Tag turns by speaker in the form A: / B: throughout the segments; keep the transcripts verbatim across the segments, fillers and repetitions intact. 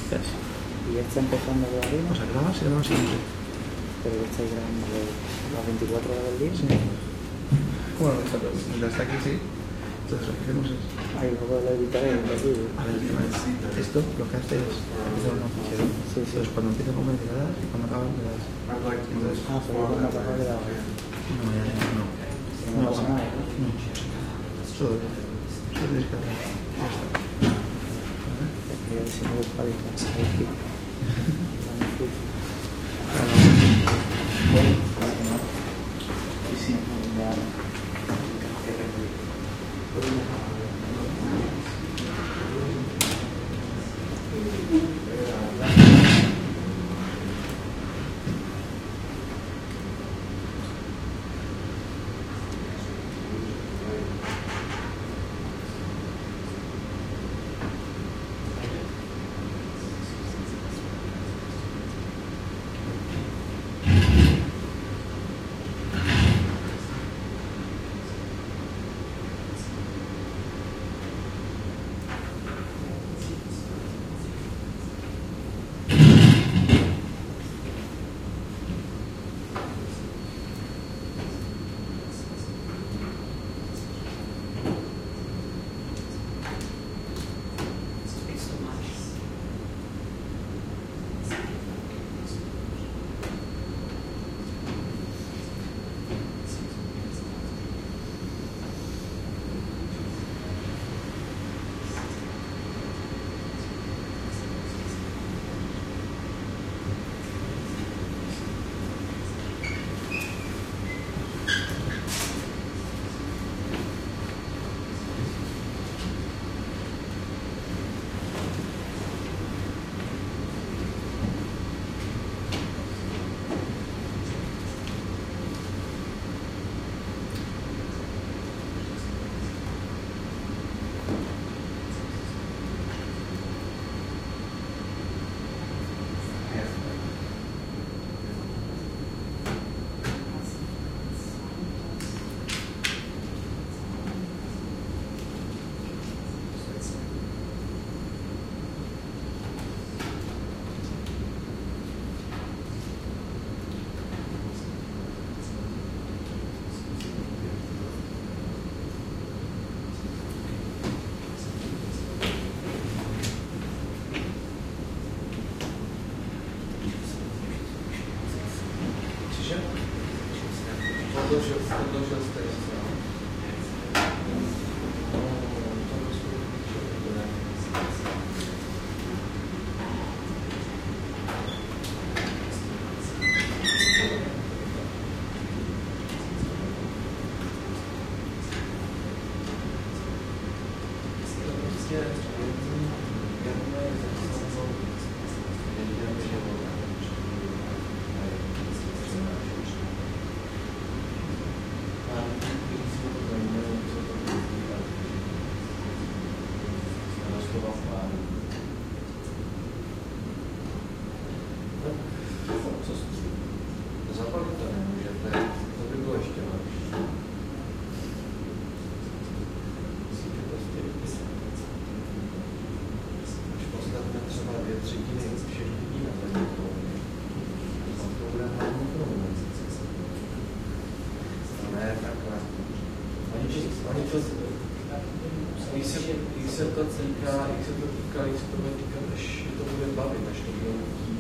A: Casi. ¿Y ya está empezando de arriba?
B: O sea, grabas y grabas siempre.
A: Pero ya estáis grabando las veinticuatro horas del día.
B: Sí. Bueno, mientras está aquí, sí. Entonces lo que hacemos es...
A: Ahí luego lo editaré en el vídeo.
B: A ver, el tema es... Esto lo que hace es... Empezar una fichero.
A: Sí, sí.
B: Entonces cuando empieza a comer le das y cuando acaba le das. Entonces...
A: Ah, pero yo cuando acabo le he dado.
B: No, ya, ya, no.
A: No pasa nada, ¿no?
B: No. Solo... Solo tienes que hacer. Ya está.
A: A ver si me busca bien. Ahí sí. Sí, sí. Ya.
C: Když se, když se to týká, když se to týká, když se to bude týkat, až to bude bavit, až to bude chtít.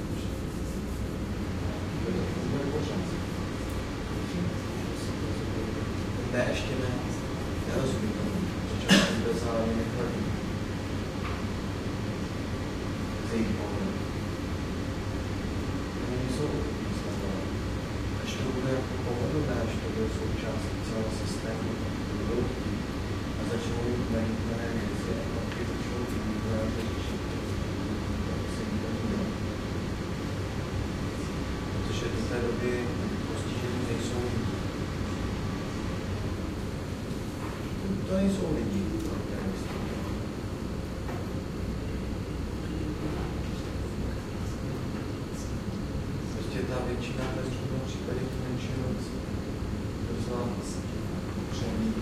C: To bude pořád. Ne, ještě ne. Nerozumím tomu. Začal jsem bez zároveň nechladí. Z jejich pohledu. Oni nejsou až to bude jako pohodlné, až to bude součástí celého systému, to budou chtít. A začnou jít na některé věci a pak je začnou vývojář řešit, jak se jít to dělá. Protože do té doby postižení nejsou lidi. To nejsou lidi, prostě ta většina ve druhém případě v menšinu docela přemí.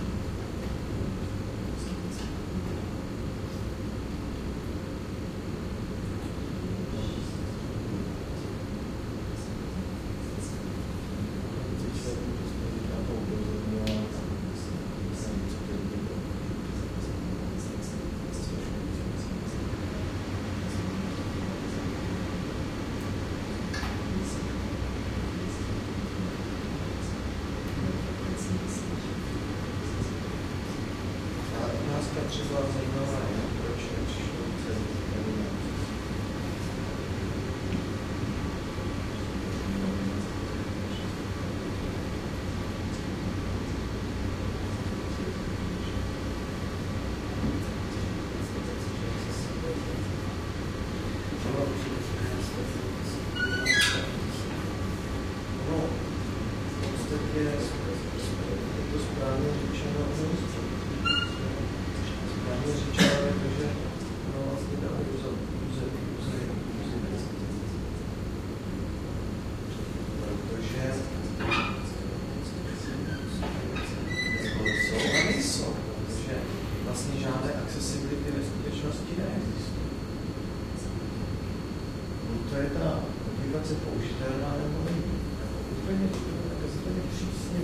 C: je to správně řečeno, správně řečeno je to, že no vlastně dáme území, území, území, území. Protože jsou a nejsou, protože vlastně žádné accessibility ve skutečnosti neexistuje. To je ta aplikace použitelná nebo není. Úplně, úplně přísně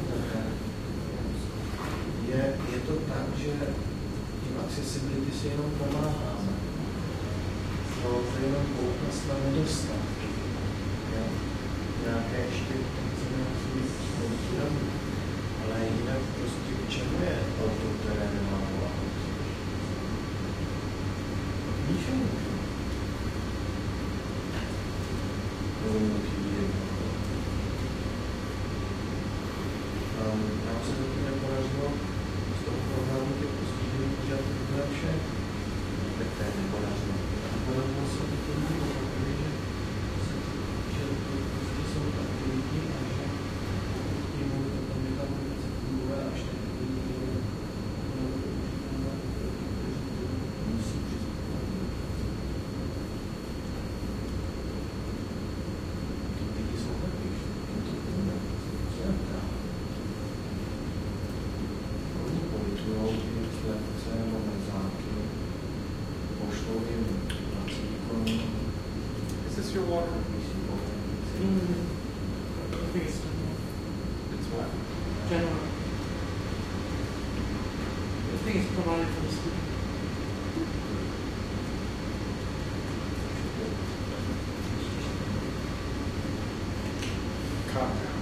C: je, je to tak, že tím accessibility si jenom pomáháme. No, to je jenom poukaz na nedostatky. Nějaké ještě výrazný. Ale jinak prostě k čemu je auto, které nemá volat? Ničemu. Nám se to nepodařilo z toho programu těch postižených udělat úplně vše. Tak to je nepodařilo. Podařilo se to tomu pochopili, že, že to prostě jsou aktivity a že pokud tím to tam je ta komunikace funguje, až teď musí přistupovat. Lidi jsou taky, to funguje. Co je právě? Oni politujou jim slepce nebo mezáky, pošlou jim na výkonu.
B: Is this your water?
D: Mm. I think it's
B: It's what?
D: general. I think it's provided for the student.
B: Calm down.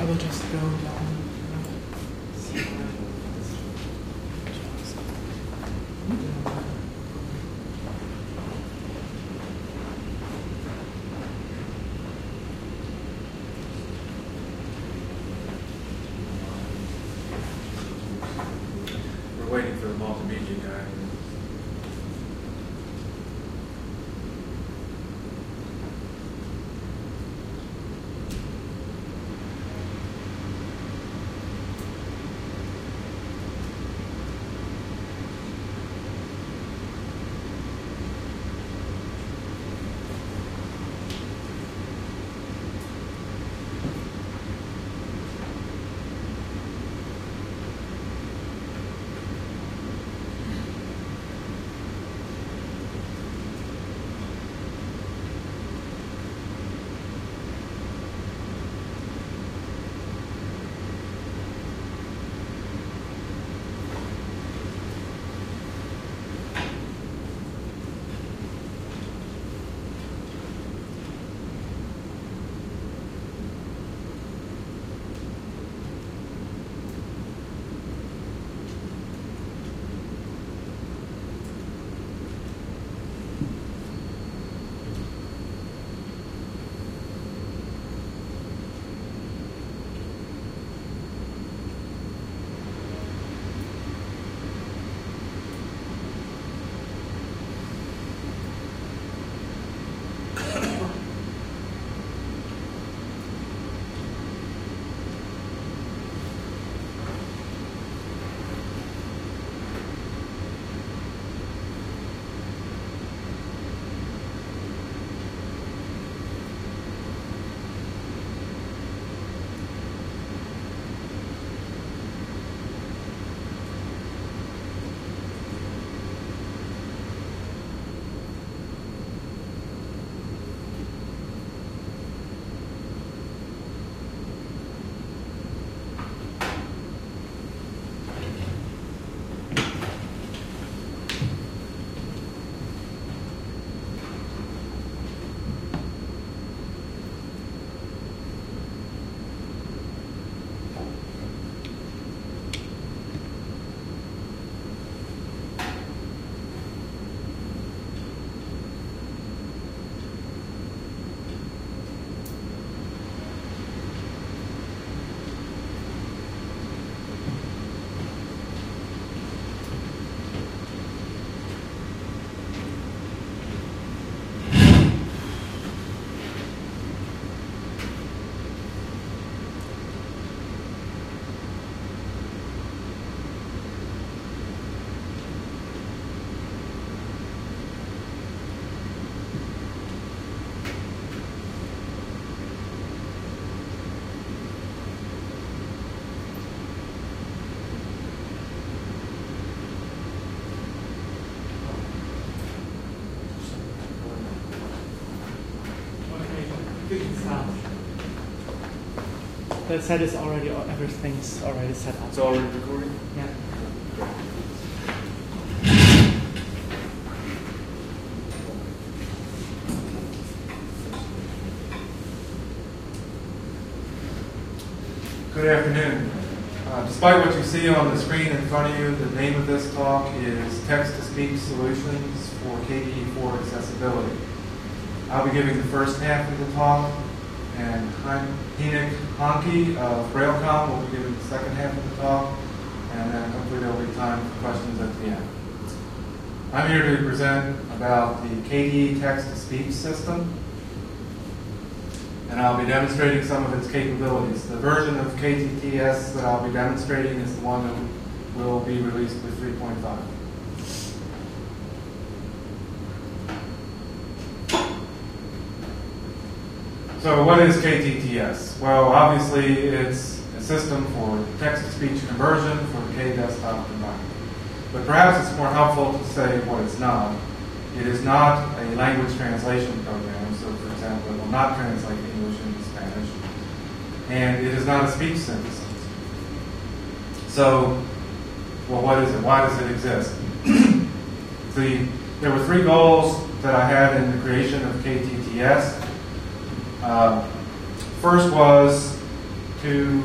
D: I will just go down. See where
E: We're waiting for the multimedia guy.
D: The set is already, everything's already set up.
E: It's already recording?
D: Yeah.
E: Good afternoon. Uh, despite what you see on the screen in front of you, the name of this talk is Text-to-Speech Solutions for K D E four Accessibility. I'll be giving the first half of the talk, and Hynek Honke of BrailleCom will be giving the second half of the talk, and then hopefully there will be time for questions at the end. I'm here to present about the K D E text-to-speech system, and I'll be demonstrating some of its capabilities. The version of K T T S that I'll be demonstrating is the one that will be released with three point five. So what is K T T S? Well, obviously it's a system for text-to-speech conversion for the K desktop environment. But perhaps it's more helpful to say what it's not. It is not a language translation program. So for example, it will not translate English into Spanish. And it is not a speech synthesis. So, well, what is it? Why does it exist? the, there were three goals that I had in the creation of K T T S. Uh, first was to,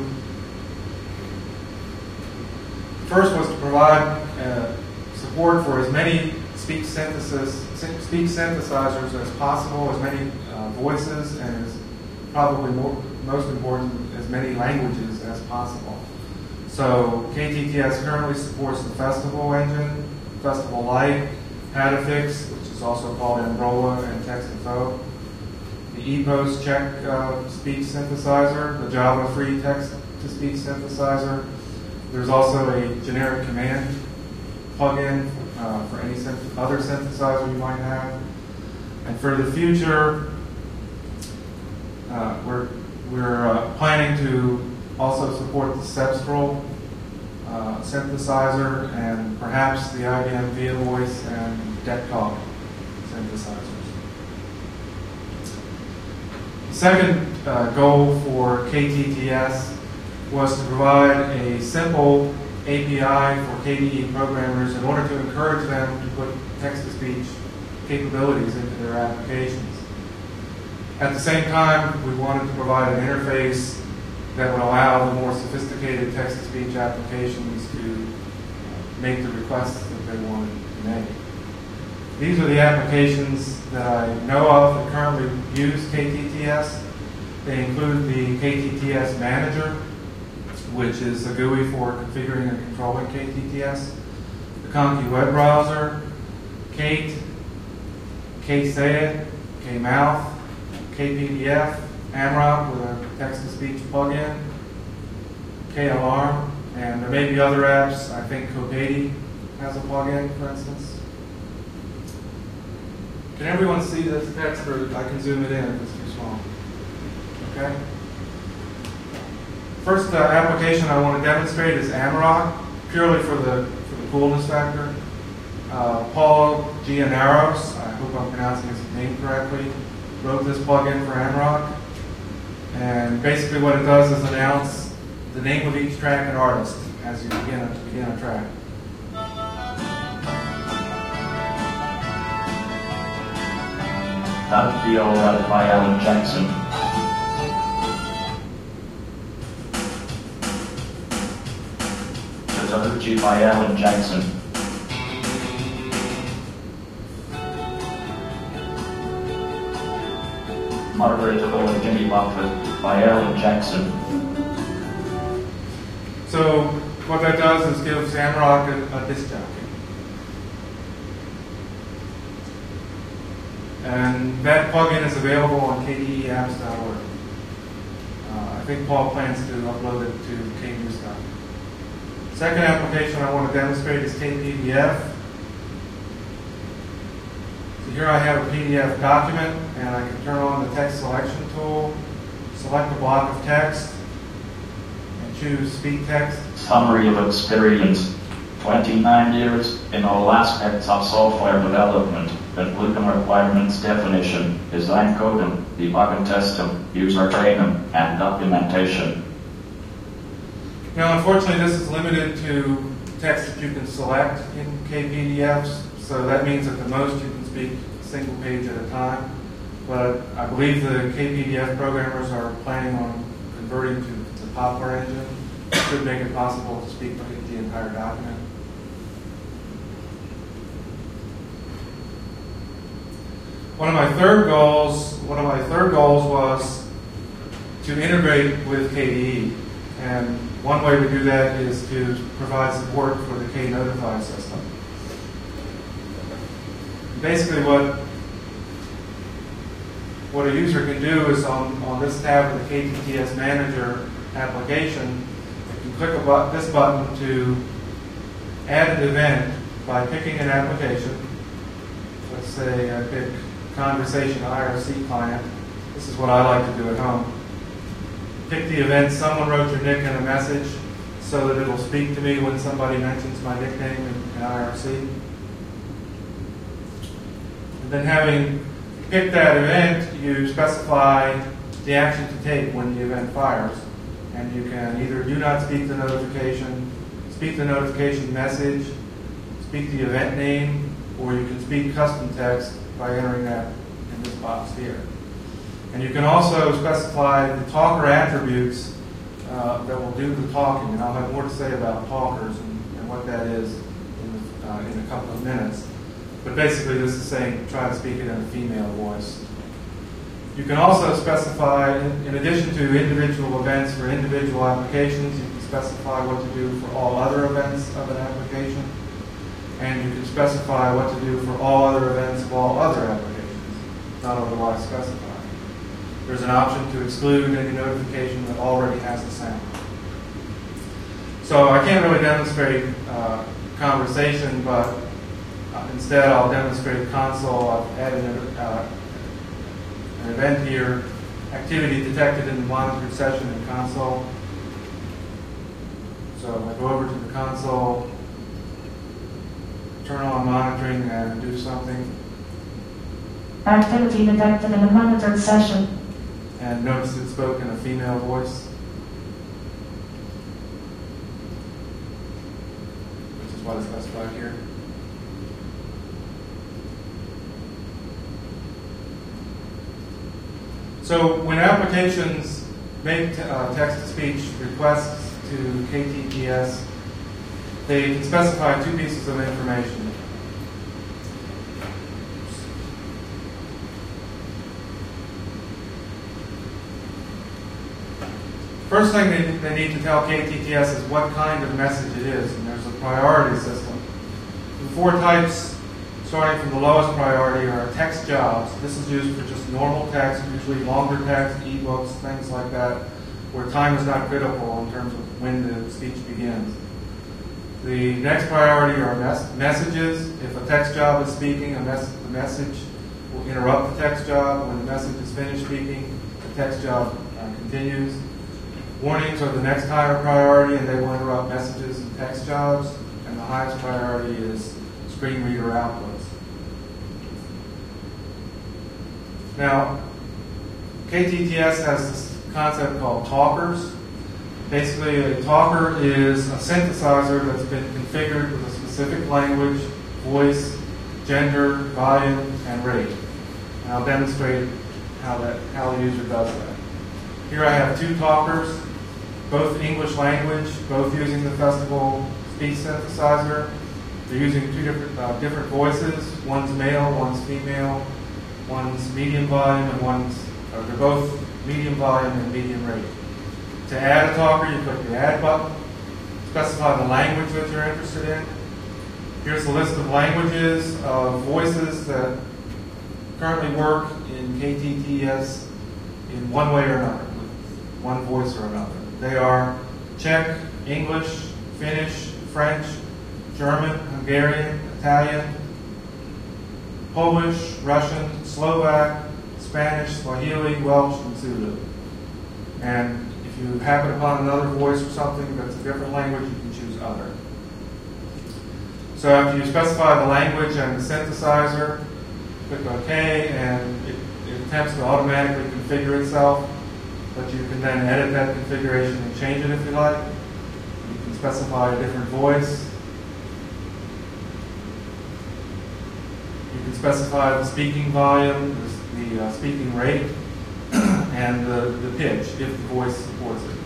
E: first was to provide uh, support for as many speech synthesis, speech synthesizers as possible, as many uh, voices, and as probably more, most important, as many languages as possible. So K T T S currently supports the Festival engine, Festival Lite, Patafix, which is also called Ambrola, and TextInfo. The ePost Czech uh, speech synthesizer, the Java free text-to-speech synthesizer. There's also a generic command plugin uh, for any synth other synthesizer you might have. And for the future, uh, we're, we're uh, planning to also support the Cepstral uh, synthesizer and perhaps the I B M ViaVoice and DECtalk synthesizers. The second uh, goal for K T T S was to provide a simple A P I for K D E programmers in order to encourage them to put text-to-speech capabilities into their applications. At the same time, we wanted to provide an interface that would allow the more sophisticated text-to-speech applications to make the requests that they wanted to make. These are the applications that I know of that currently use K T T S. They include the K T T S Manager, which is a G U I for configuring and controlling K T T S, the Conky web browser, Kate, KSayIt, Kmouth, K P D F, Amrock with a text-to-speech plugin, Kalarm, and there may be other apps. I think Copati has a plugin, for instance. Can everyone see this text, or I can zoom it in if it's too small? Okay. First uh, application I want to demonstrate is Amrock, purely for the for the coolness factor. Uh, Paul Gianaros, I hope I'm pronouncing his name correctly, wrote this plugin for Amrock. And basically what it does is announce the name of each track and artist as you begin a, begin a track.
F: That Be Alright by Alan Jackson. Chattahoochee by Alan Jackson. Margaretable and Jimmy Buffett by Alan Jackson.
E: So what that does is gives Amrock a, a disc jockey. And that plugin is available on K D E apps dot org. Uh, I think Paul plans to upload it to K News dot org. Second application I want to demonstrate is K P D F. So here I have a P D F document, and I can turn on the text selection tool, select a block of text, and choose speak text.
F: Summary of experience. twenty-nine years in all aspects of software development, including requirements definition, design coding, debug and testing, user training, and documentation.
E: Now, unfortunately, this is limited to text that you can select in K P D Fs, so that means at the most you can speak a single page at a time. But I believe the K P D F programmers are planning on converting to the Poplar engine. It should make it possible to speak the entire document. One of my third goals, one of my third goals was to integrate with K D E, and one way to do that is to provide support for the K-Notify system. Basically, what what a user can do is on on this tab of the K T T S Manager application, you can click a but this button to add an event by picking an application. Let's say I pick Conversation I R C client. This is what I like to do at home. Pick the event, someone wrote your nick in a message so that it'll speak to me when somebody mentions my nickname in, in I R C. And then having picked that event, you specify the action to take when the event fires. And you can either do not speak the notification, speak the notification message, speak the event name, or you can speak custom text by entering that in this box here. And you can also specify the talker attributes uh, that will do the talking, and I'll have more to say about talkers and, and what that is in, the, uh, in a couple of minutes. But basically this is saying try to speak it in a female voice. You can also specify, in, in addition to individual events for individual applications, you can specify what to do for all other events of an application, and you can specify what to do for all other events of all other applications, not otherwise specified. There's an option to exclude any notification that already has a sound. So I can't really demonstrate uh, conversation, but uh, instead I'll demonstrate console. I've added an, uh, an event here, activity detected in the monitored session in console. So I go over to the console, turn on monitoring and do something.
G: Activity detected in the monitored session.
E: And notice it spoke in a female voice, which is what is specified here. So when applications make uh, text-to-speech requests to K T T S, they can specify two pieces of information. First thing they, they need to tell K T T S is what kind of message it is, and there's a priority system. The four types, starting from the lowest priority, are text jobs. This is used for just normal text, usually longer text, ebooks, things like that, where time is not critical in terms of when the speech begins. The next priority are mes messages. If a text job is speaking, a mes the message will interrupt the text job. When the message is finished speaking, the text job uh, continues. Warnings are the next higher priority, and they will interrupt messages and text jobs. And the highest priority is screen reader outputs. Now, K T T S has this concept called talkers. Basically, a talker is a synthesizer that's been configured with a specific language, voice, gender, volume, and rate. And I'll demonstrate how that how the user does that. Here I have two talkers, both English language, both using the Festival speech synthesizer. They're using two different uh, different voices. One's male, one's female. One's medium volume, and one's uh, they're both medium volume and medium rate. To add a talker, you click the Add button. Specify the language that you're interested in. Here's a list of languages of voices that currently work in K T T S in one way or another, one voice or another. They are Czech, English, Finnish, French, German, Hungarian, Italian, Polish, Russian, Slovak, Spanish, Swahili, Welsh, and Zulu. And if you happen upon another voice or something that's a different language, you can choose other. So after you specify the language and the synthesizer, click OK, and it, it attempts to automatically configure itself. But you can then edit that configuration and change it if you like. You can specify a different voice. You can specify the speaking volume, the, the uh, speaking rate, and the, the pitch, if the voice supports it.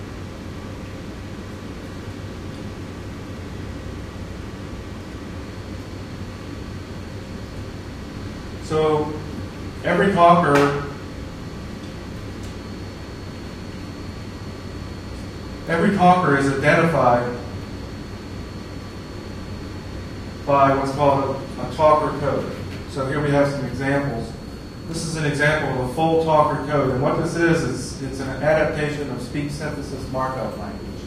E: So every talker Every talker is identified by what's called a, a talker code. So here we have some examples. This is an example of a full talker code, and what this is, is it's an adaptation of speech synthesis markup language.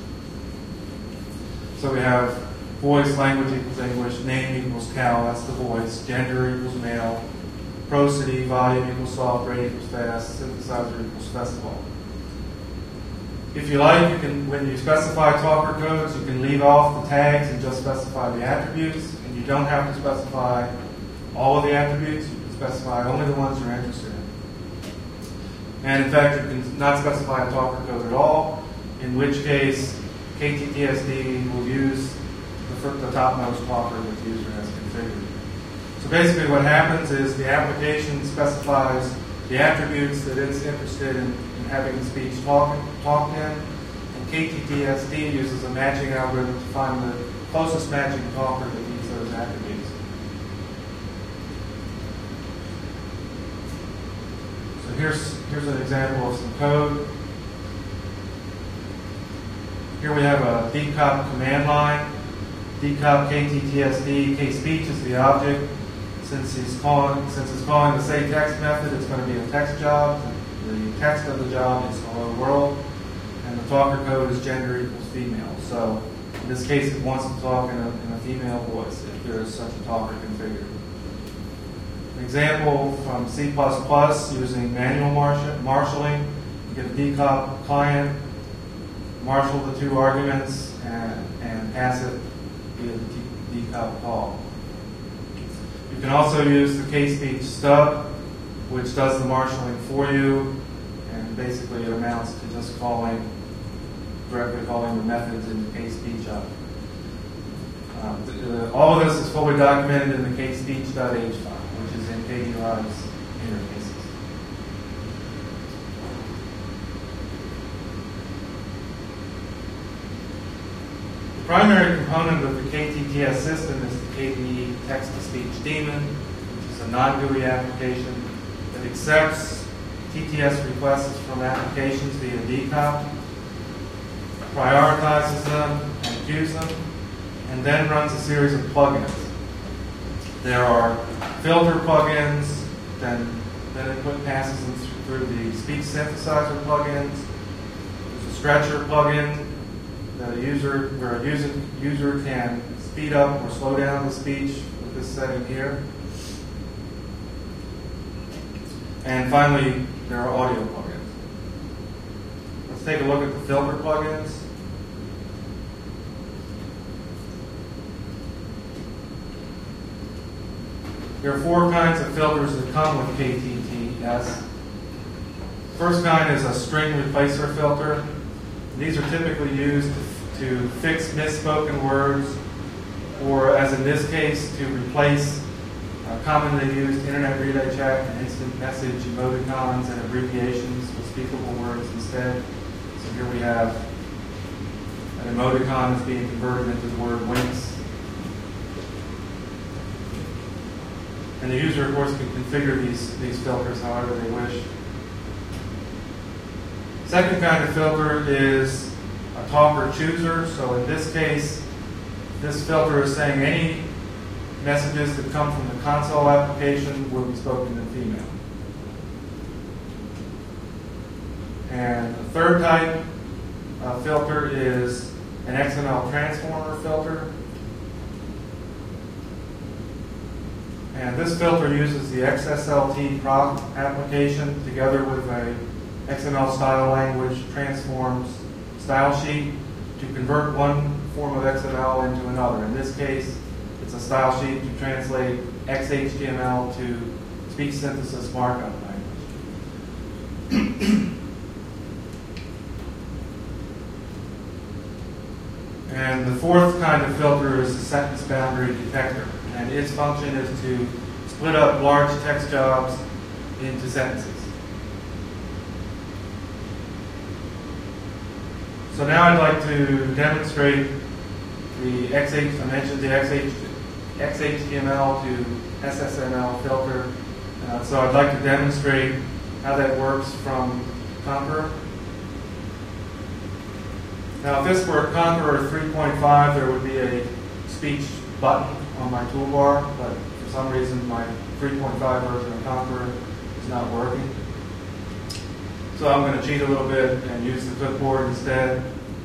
E: So we have voice, language equals English, name equals cow, that's the voice, gender equals male, prosody, volume equals soft, rate equals fast, synthesizer equals festival. If you like, you can, when you specify talker codes, you can leave off the tags and just specify the attributes, and you don't have to specify all of the attributes. You can specify only the ones you're interested in. And in fact, you can not specify a talker code at all, in which case K T T S D will use the, the topmost talker that the user has configured. So basically what happens is the application specifies the attributes that it's interested in having the speech talk, talked in, and K T T S D uses a matching algorithm to find the closest matching talker that meets those attributes. So here's, here's an example of some code. Here we have a decop command line. Decop K T T S D, K-speech is the object. Since he's calling, since it's calling the say text method, it's going to be a text job. The text of the job is hello world, and the talker code is gender equals female. So in this case, it wants to talk in a, in a female voice if there is such a talker configured. An example from C plus plus using manual marshalling. You get a decop client, marshal the two arguments, and, and pass it via the decop call. You can also use the K-speech stub, which does the marshalling for you, and basically it amounts to just calling, directly calling the methods in the K-speech up. Um, th uh, all of this is fully documented in the kspeech.h file, which is in K D Live's interfaces. The primary component of the K T T S system is the K D E text-to-speech daemon, which is a non-G U I application that accepts T T S requests from applications via decop, prioritizes them and queues them, and then runs a series of plugins. There are filter plugins, then, then it put, passes them through the speech synthesizer plugins. There's a stretcher plugin that a user, where a user, user can speed up or slow down the speech with this setting here. And finally, there are audio plugins. Let's take a look at the filter plugins. There are four kinds of filters that come with K T T S. First kind is a string replacer filter. These are typically used to, to fix misspoken words, or as in this case, to replace uh, commonly used internet relay chat and instant message emoticons and abbreviations with speakable words instead. So here we have an emoticon that's being converted into the word winks. And the user, of course, can configure these, these filters however they wish. Second kind of filter is a talker chooser. So in this case, this filter is saying any messages that come from the console application will be spoken in female. And the third type of filter is an X M L transformer filter. And this filter uses the X S L T proc application together with a X M L style language transforms style sheet to convert one form of X M L into another. In this case, it's a style sheet to translate X H T M L to speech synthesis markup language. And the fourth kind of filter is a sentence boundary detector. And its function is to split up large text jobs into sentences. So now I'd like to demonstrate the X H, I mentioned the X H, X H T M L to S S M L filter. Uh, so I'd like to demonstrate how that works from Conqueror. Now if this were Conqueror three point five, there would be a speech button on my toolbar, but for some reason my three point five version of Conqueror is not working. So I'm going to cheat a little bit and use the clipboard instead.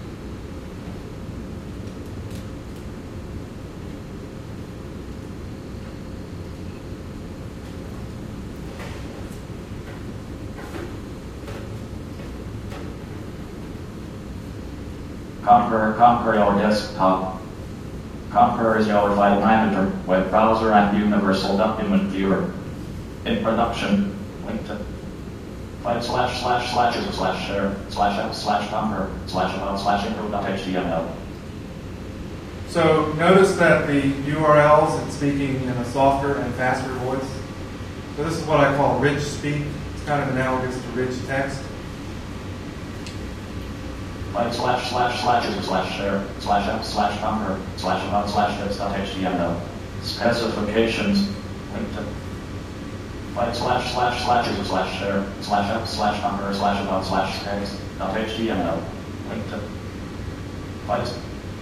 F: Conqueror, Conqueror your desktop. Conqueror is your file manager, web browser, and universal document viewer. In production, link to file slash slash slash user slash share slash app slash Conqueror slash about slash info.html.
E: So notice that the U R Ls it's speaking in a softer and faster voice. So this is what I call rich speak. It's kind of analogous to rich text.
F: Like slash slash slash user slash share slash app slash number slash about slash text.html. Specifications link to like slash slash slash user slash share slash app slash number slash about slash text.html. Link to fight.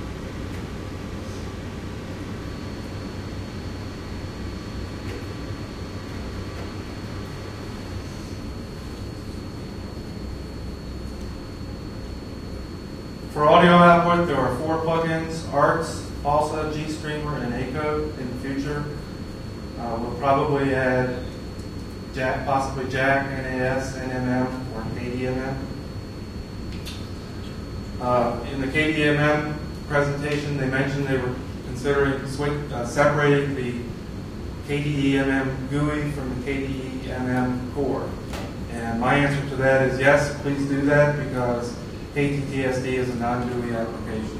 E: For audio output, there are four plugins: Arts, Balsa, GStreamer, and A-Code. In the future, uh, we'll probably add Jack, possibly Jack, N A S, N M M, or K D M M. Uh, in the K D M M presentation, they mentioned they were considering switch, uh, separating the K D E M M G U I from the K D E M M core. And my answer to that is yes, please do that, because K T T S D is a non-G U I application.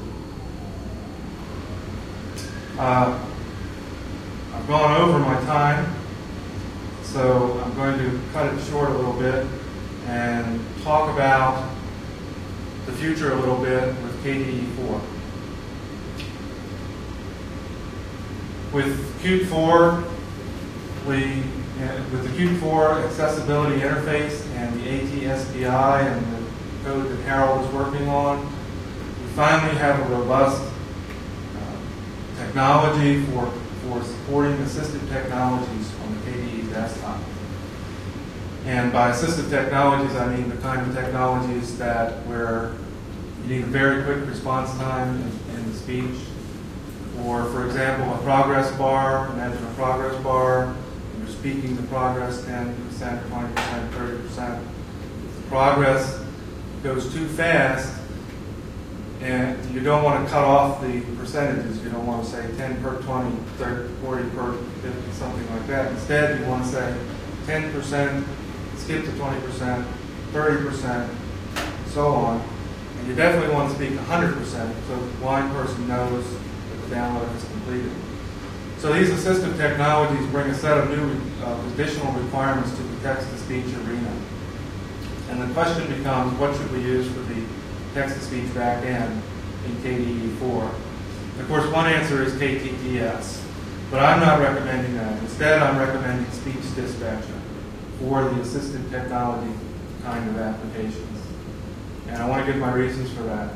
E: Uh, I've gone over my time, so I'm going to cut it short a little bit and talk about the future a little bit with K D E four. With Qt four, we, with the Qt four accessibility interface and the A T S P I and the code that Harold is working on, we finally have a robust uh, technology for, for supporting assistive technologies on the K D E desktop. And by assistive technologies, I mean the kind of technologies that where you need a very quick response time in, in the speech. Or, for example, a progress bar. Imagine a progress bar. You're speaking the progress ten percent, twenty percent, thirty percent. If the progress goes too fast, and you don't want to cut off the percentages. You don't want to say ten per twenty, thirty, forty per fifty, something like that. Instead, you want to say ten percent, skip to twenty percent, thirty percent, and so on. And you definitely want to speak one hundred percent so the blind person knows that the download is completed. So these assistive technologies bring a set of new uh, additional requirements to the text-to-speech arena. And the question becomes, what should we use for the text-to-speech backend in K D E four? Of course, one answer is K T T S, but I'm not recommending that. Instead, I'm recommending Speech Dispatcher for the assistive technology kind of applications. And I want to give my reasons for that.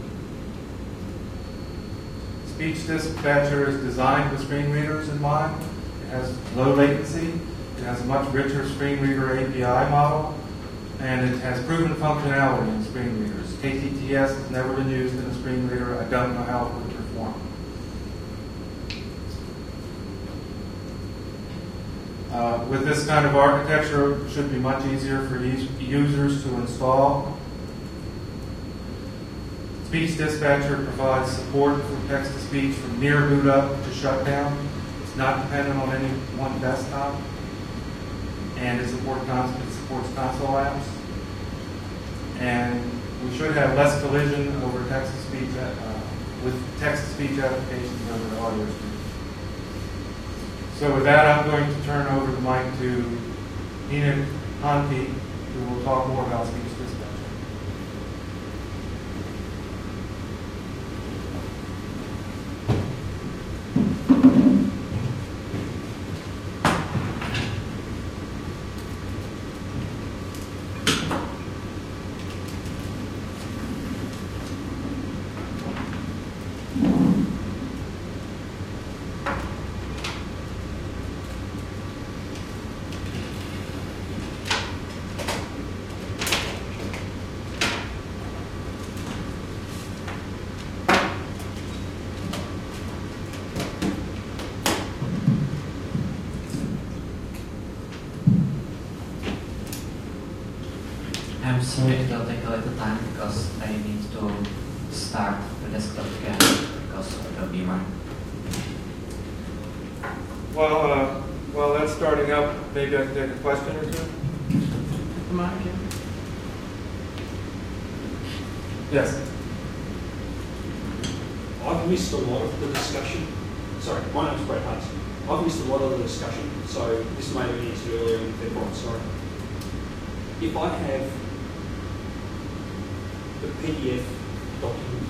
E: Speech Dispatcher is designed with screen readers in mind. It has low latency. It has a much richer screen reader A P I model. And it has proven functionality in screen readers. K T T S has never been used in a screen reader. I don't know how it would perform. Uh, with this kind of architecture, it should be much easier for users to install. Speech Dispatcher provides support for text-to-speech from near boot up to shutdown. It's not dependent on any one desktop. And it, support cons it supports console apps. And we should have less collision over text-to-speech uh, with text-to-speech applications over the audio stream. So with that, I'm going to turn over the mic to Enoch Hanke, who will talk more about speech dispatcher.
H: I'm sorry it will take a little time because I need to start the desktop again because of the beamer.
E: Well, uh, while that's starting up, maybe I can take a question or two.
D: Am I again?
E: Yes.
I: I've missed a lot of the discussion. Sorry, my name's Brett Hunt. I've missed a lot of the discussion, so this may have been answered earlier in February, sorry. If I have the P D F document,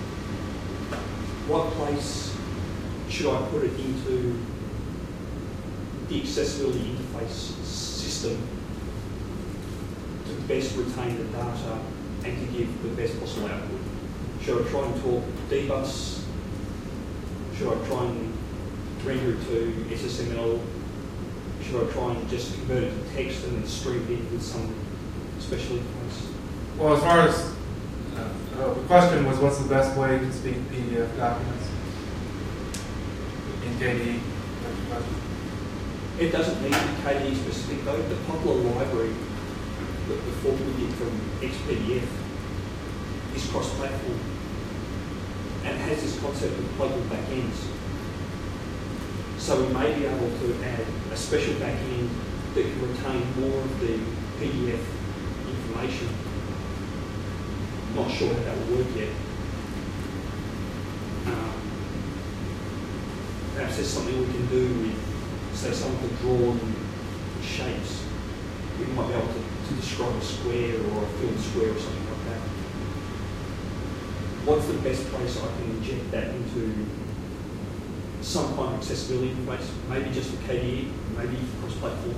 I: what place should I put it into the accessibility interface system to best retain the data and to give the best possible output? Should I try and talk D bus? Should I try and render it to S S M L? Should I try and just convert it to text and then stream it in with some special interface?
E: Well, as far as uh, uh, the question was, what's the best way to speak P D F documents in K D E? That's the question.
I: It doesn't need to be K D E specific though. The popular library that the form we did from X P D F is cross-platform and has this concept of pluggable backends. So we may be able to add a special backend that can retain more of the P D F information. Not sure how that will work yet. Um, perhaps there's something we can do with, say, some of the drawn shapes. We might be able to, to describe a square or a filled square or something like that. What's the best place I can inject that into some kind of accessibility interface? Maybe just for K D E, maybe cross-platform.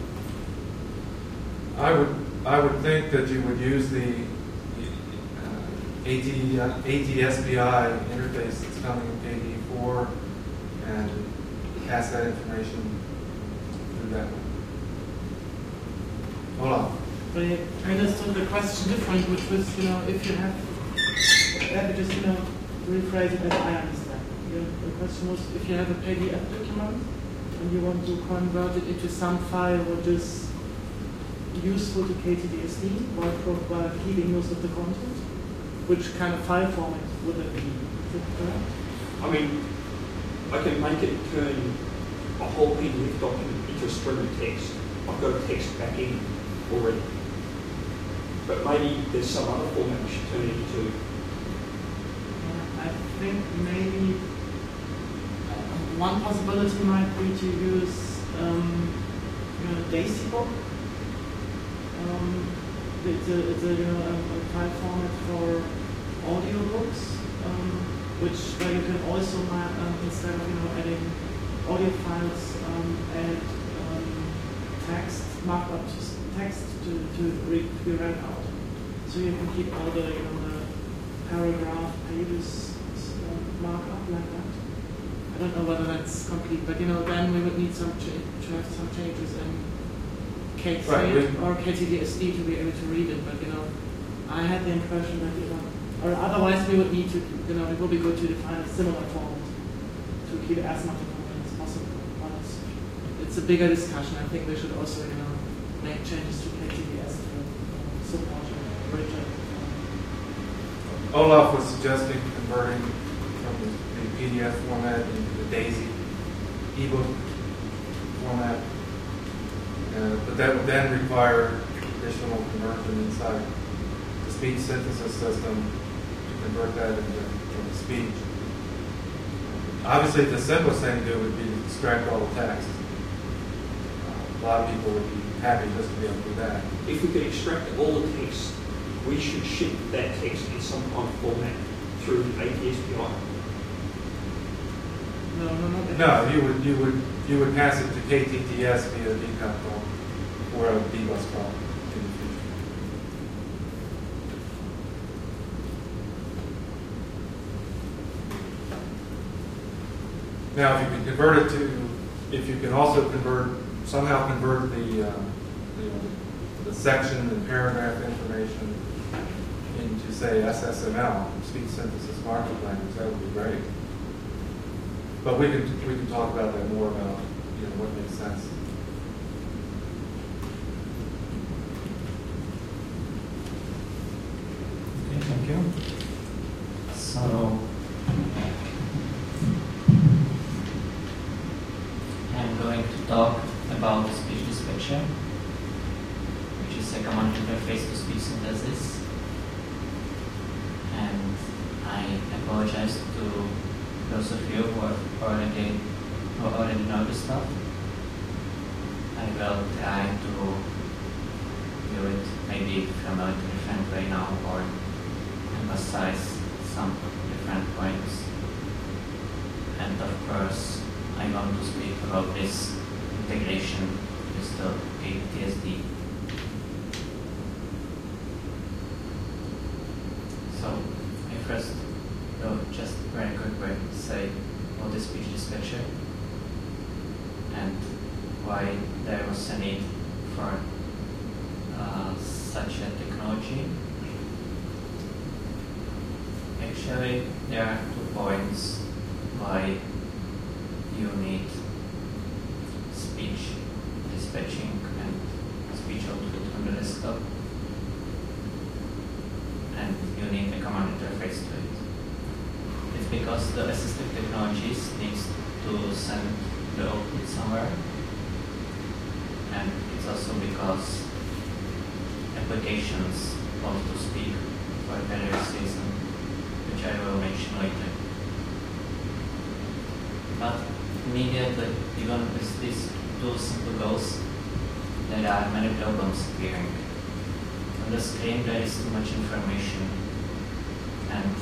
E: I would I would think that you would use the uh, A T, uh, A T S P I interface that's coming in K D E four and pass that information through that one. Hold on.
D: But I understood the question different, which was, you know, if you have, let me just, you know, rephrase it as I understand. You know, the question was, if you have a P D F document and you want to convert it into some file which is useful to K T D S D while, while keeping most of the content, which kind of file format would it be? Is it correct?
I: I mean, I can make it turn a whole P D F document into a string of text. I've got a text back in already. But maybe there's some other format we should turn it into.
D: I think maybe uh, one possibility might be to use um, you know, Daisy-Book. Um, it's a, it's a, you know, a, a file format for audiobooks, um, which where you can also um, instead of you know adding audio files, um, add um, text markup text to to, read, to be read out. So you can keep all the you know the paragraph pages uh, markup like that. I don't know whether that's complete, but you know then we would need some ch- to have some changes in K T
E: Right,
D: or K T D S D to be able to read it. But you know, I had the impression that you know, or otherwise we would need to you know it would be good to define a similar format to keep as much content as possible. But it's, it's a bigger discussion. I think we should also you know make changes to K T D S to uh, support a richer.
E: Olaf was suggesting converting from the, the P D F format into the Daisy ebook format, uh, but that would then require additional conversion inside the speech synthesis system to convert that into, into speech. Obviously, the simplest thing to do would be to extract all the text. Uh, a lot of people would be happy just to be able to do that.
I: If we could extract all the text, we should ship that text in some kind of format through A T S P I.
D: No, no, not
E: No, you would you would you would pass it to K T T S via D COM call or a D bus call in the future. Now, if you can convert it to, if you can also convert somehow convert the uh, the, the section and paragraph information into say S S M L, speech synthesis markup language, that would be great. But we can we can talk about that more about you know what makes sense.
A: Okay, thank you.
H: So I'm going to talk about the speech dispatcher, which is a command interface to speech synthesis. And I apologize to those of you who have already who already know this stuff. I will try to do it maybe from a different way now, or I'm emphasize some different points. And of course, I want to speak about this integration with the K T S D. So, I first will just very quickly say what is speech dispatcher and why there was a need for uh, such a technology. Actually, there are two points why you need speech dispatching and speech output on the desktop, and you need a command interface to it. It's because the assistive technologies needs to send the output somewhere, and it's also because applications want to speak for various reasons, which I will mention later. But immediately, even with these two simple goals, there are many problems appearing. On the screen there is too much information, and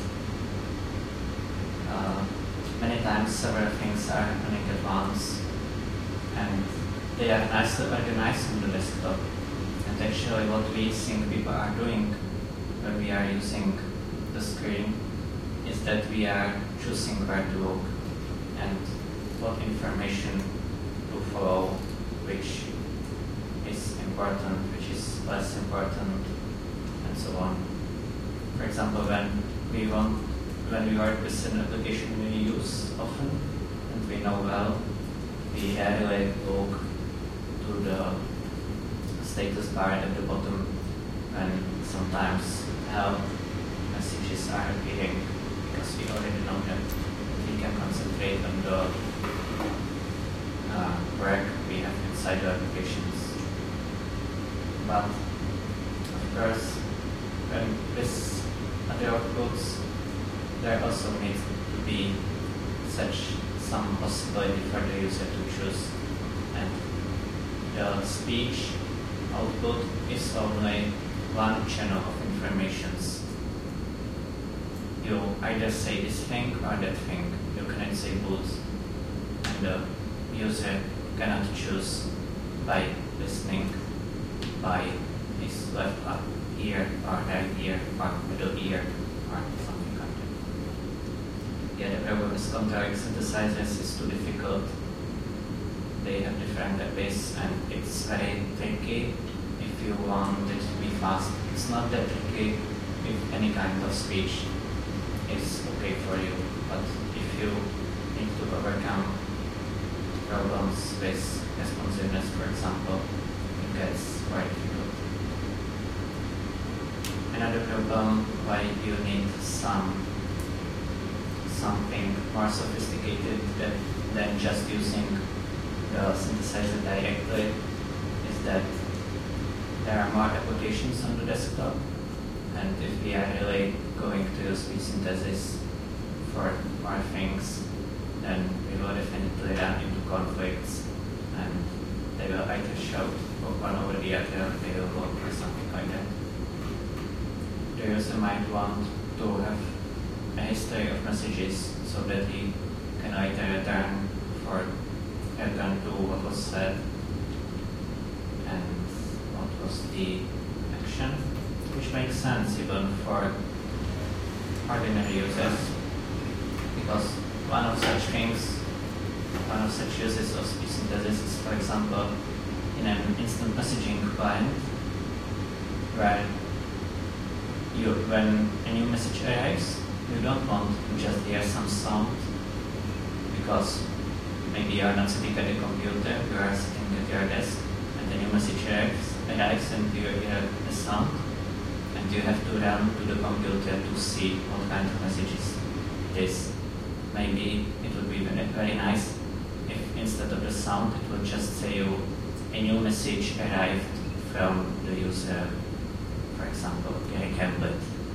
H: uh, many times several things are happening at once, and they are nicely organized on the desktop. And actually what we think people are doing when we are using the screen is that we are choosing where to look and what information to follow, which is important, which is less important, and so on. For example, when we want, when we work with an application we use often and we know well, we rarely look to the status bar at the bottom when sometimes help messages are appearing, because we already know that we can concentrate on the uh, work we have inside the applications. But of course, when with other outputs, there also needs to be such some possibility for the user to choose. And the speech output is only one channel of informations. You either say this thing or that thing. You cannot say both. And the user cannot choose by listening by his left up ear or right ear or middle ear or something like that. Yeah, the problem with contract synthesizers is too difficult. They have different abyss and it's very tricky if you want it to be fast. It's not that tricky if any kind of speech is okay for you, but if you need to overcome problems with responsiveness, for example, it gets quite difficult. Another problem why you need some something more sophisticated that, than just using the synthesizer directly is that there are more applications on the desktop, and if we are really going to use speech synthesis for more things, then we will definitely run into conflicts, and they will either shout one over the other, they will work or something like that. The user might want to have a history of messages so that he can either return for return to what was said and what was the action, which makes sense even for ordinary users, because one of such things, one of such uses of speech synthesis is, for example, in an instant messaging client, where you, when a new message arrives, you don't want to just hear some sound, because maybe you are not sitting at a computer, you are sitting at your desk, and the new message arrives, arrives and you hear a sound, and you have to run to the computer to see what kind of messages it is. Maybe it would be very nice if instead of the sound it would just say you a new message arrived from the user, for example, Gary Campbell.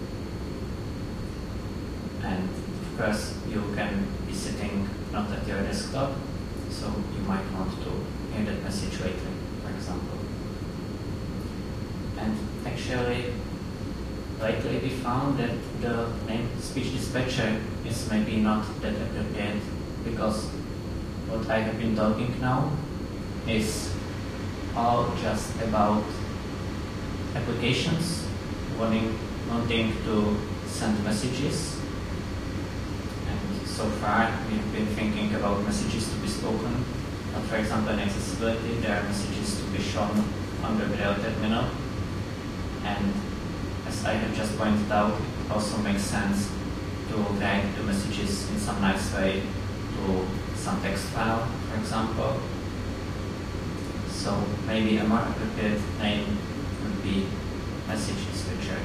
H: And of course you can be sitting not at your desktop, so you might want to hear that message later, for example. And actually lately we found that the name speech dispatcher is maybe not that appropriate, because what I have been talking now is all just about applications wanting, wanting to send messages. And so far we have been thinking about messages to be spoken. But for example, in accessibility, there are messages to be shown on the Braille terminal. And as I have just pointed out, it also makes sense to write the messages in some nice way to some text file, for example. So maybe a more appropriate name would be message dispatcher.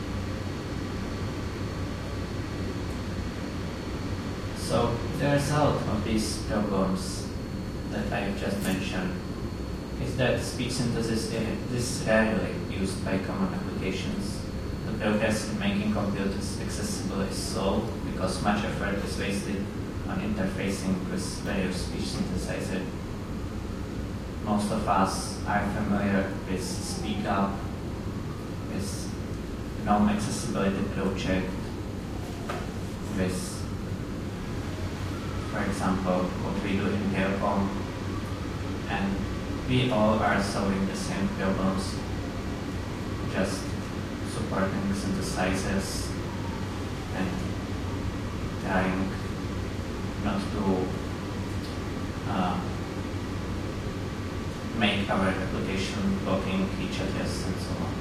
H: So the result of these problems that I have just mentioned is that speech synthesis is rarely used by common applications. The progress in making computers accessible is slow because much effort is wasted on interfacing with various speech synthesizers. Most of us are familiar with SpeakUp, with GNOME Accessibility Project, with, for example, what we do in Tailcom, and we all are solving the same problems, just supporting synthesizers and trying not to uh, make our application blocking each other's and so on.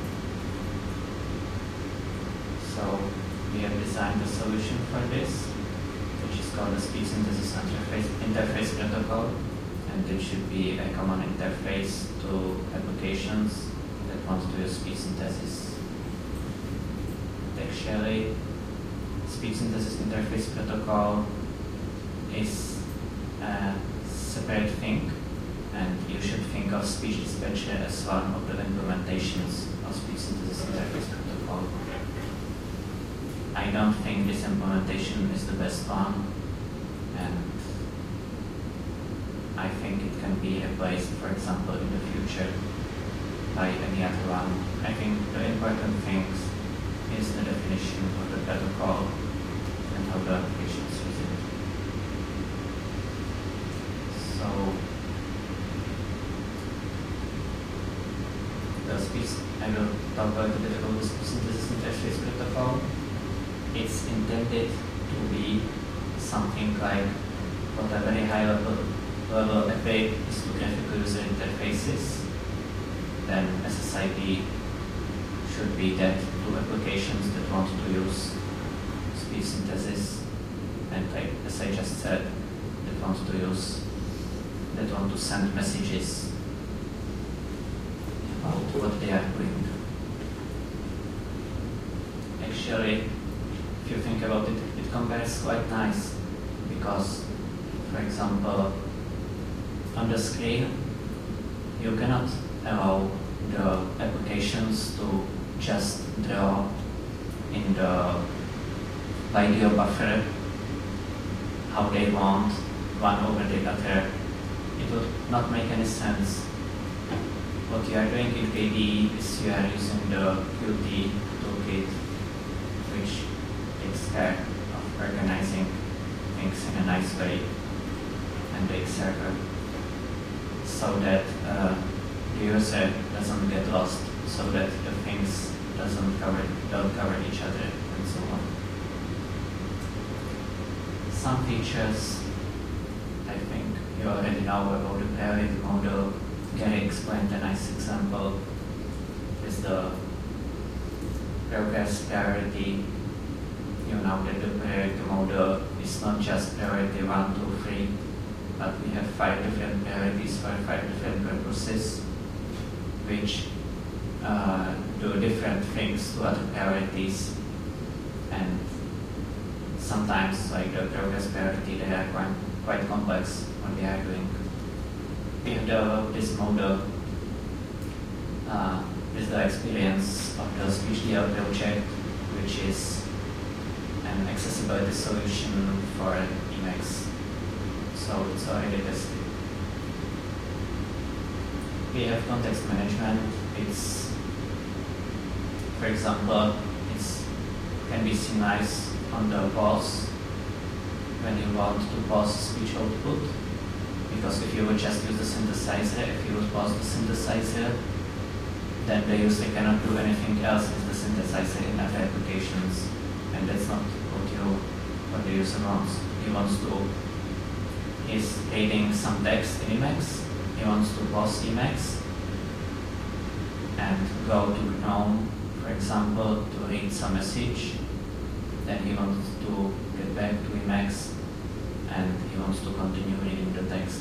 H: So we have designed a solution for this, which is called the Speech Synthesis Interface, Interface Protocol, and it should be a common interface to applications that want to use speech synthesis. Actually, Speech Synthesis Interface Protocol is a separate thing, and you should think of Speech Dispatcher as one of the implementations of Speech Synthesis Interface Protocol. I don't think this implementation is the best one, and I think it can be replaced, for example, in the future by any other one. I think the important things is the definition of the protocol and how the applications use it. So the speech, I will talk about the protocol, the Speech Synthesis Interface Protocol. It's intended to be something like what a very high level level F A is to graphical user interfaces. Then S S I P should be that to applications that want to use speech synthesis, and like, as I just said, that want to use, that want to send messages about what they are doing. Actually, if you think about it, it compares quite nice, because, for example, on the screen, you cannot allow the applications to just draw in the video buffer how they want, one over the other. It would not make any sense. What you are doing in K D E is you are using the Qt toolkit, which takes care of organizing things in a nice way, and the server, so that uh, the user doesn't get lost, so that the things doesn't cover, don't cover each other, and so on. Some features, I think you already know about the priority model. Gary explained a nice example with the progress priority. You know that the priority model is not just priority one, two, three, but we have five different priorities for five different purposes, which uh, do different things to other priorities. And sometimes, like the progress priority, they are quite, quite complex when we are doing. We have developed this model uh, with the experience of the SpeechDL project, which is an accessibility solution for Emacs. So it's already tested. We have context management. It's, for example, it's can be seen nice on the pause when you want to pause speech output. Because if you would just use the synthesizer, if you would pause the synthesizer, then the user cannot do anything else with the synthesizer in other applications. And that's not what you what the user wants. He wants to, he's reading some text in Emacs, he wants to pause Emacs and go to GNOME, for example, to read some message. Then he wants to get back to Emacs and he wants to continue reading the text.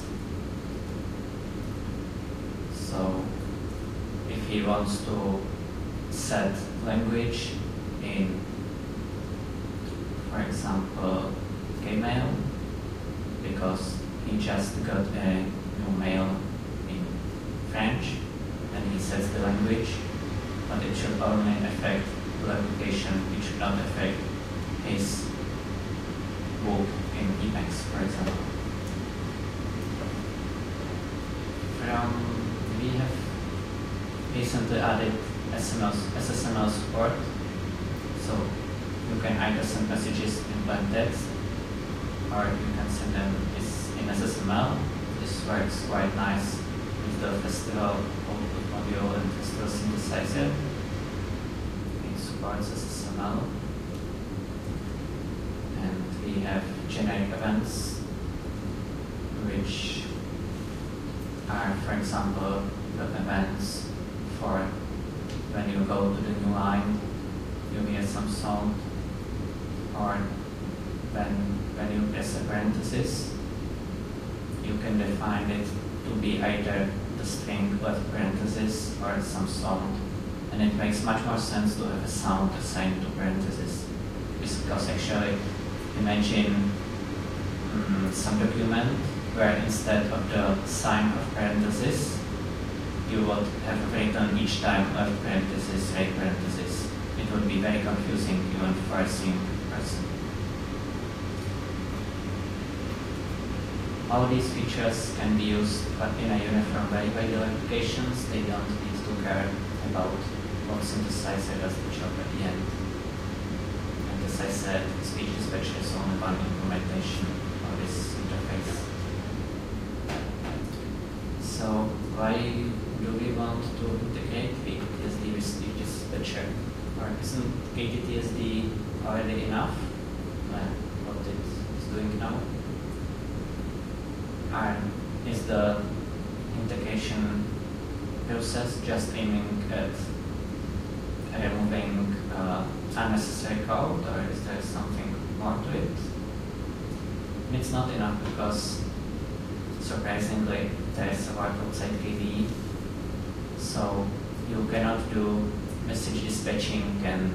H: So if he wants to set language in, for example, Gmail, because he just got a new mail in French, and he sets the language, but it should only affect the application, it should not affect his book in Emacs, for example. From, we have recently added S M L, S S M L support, so you can either send messages in plain text, or you can send them in S S M L. This works quite nice with the Festival output module and Festival synthesizer. It supports S S M L. And we have generic events, which are, for example, the events for when you go to the new line, you hear some sound, or when, when you press a parenthesis, you can define it to be either the string left parenthesis or some sound. And it makes much more sense to have a sound assigned to parenthesis. Because actually, imagine um, some document where instead of the sign of parenthesis, you would have written each time left parenthesis, right parenthesis. It would be very confusing even for a seeing person. All these features can be used in a uniform way by the applications. They don't need to care about what synthesizer does the job at the end. And as I said, speech dispatcher is only one implementation of this interface. So why do we want to integrate K T T S D with speech dispatcher? Or isn't K T T S D already enough? Uh, what it is doing now? Or is the integration process just aiming at removing uh, unnecessary code, or is there something more to it? It's not enough because, surprisingly, there is a word outside K D E, so you cannot do message dispatching and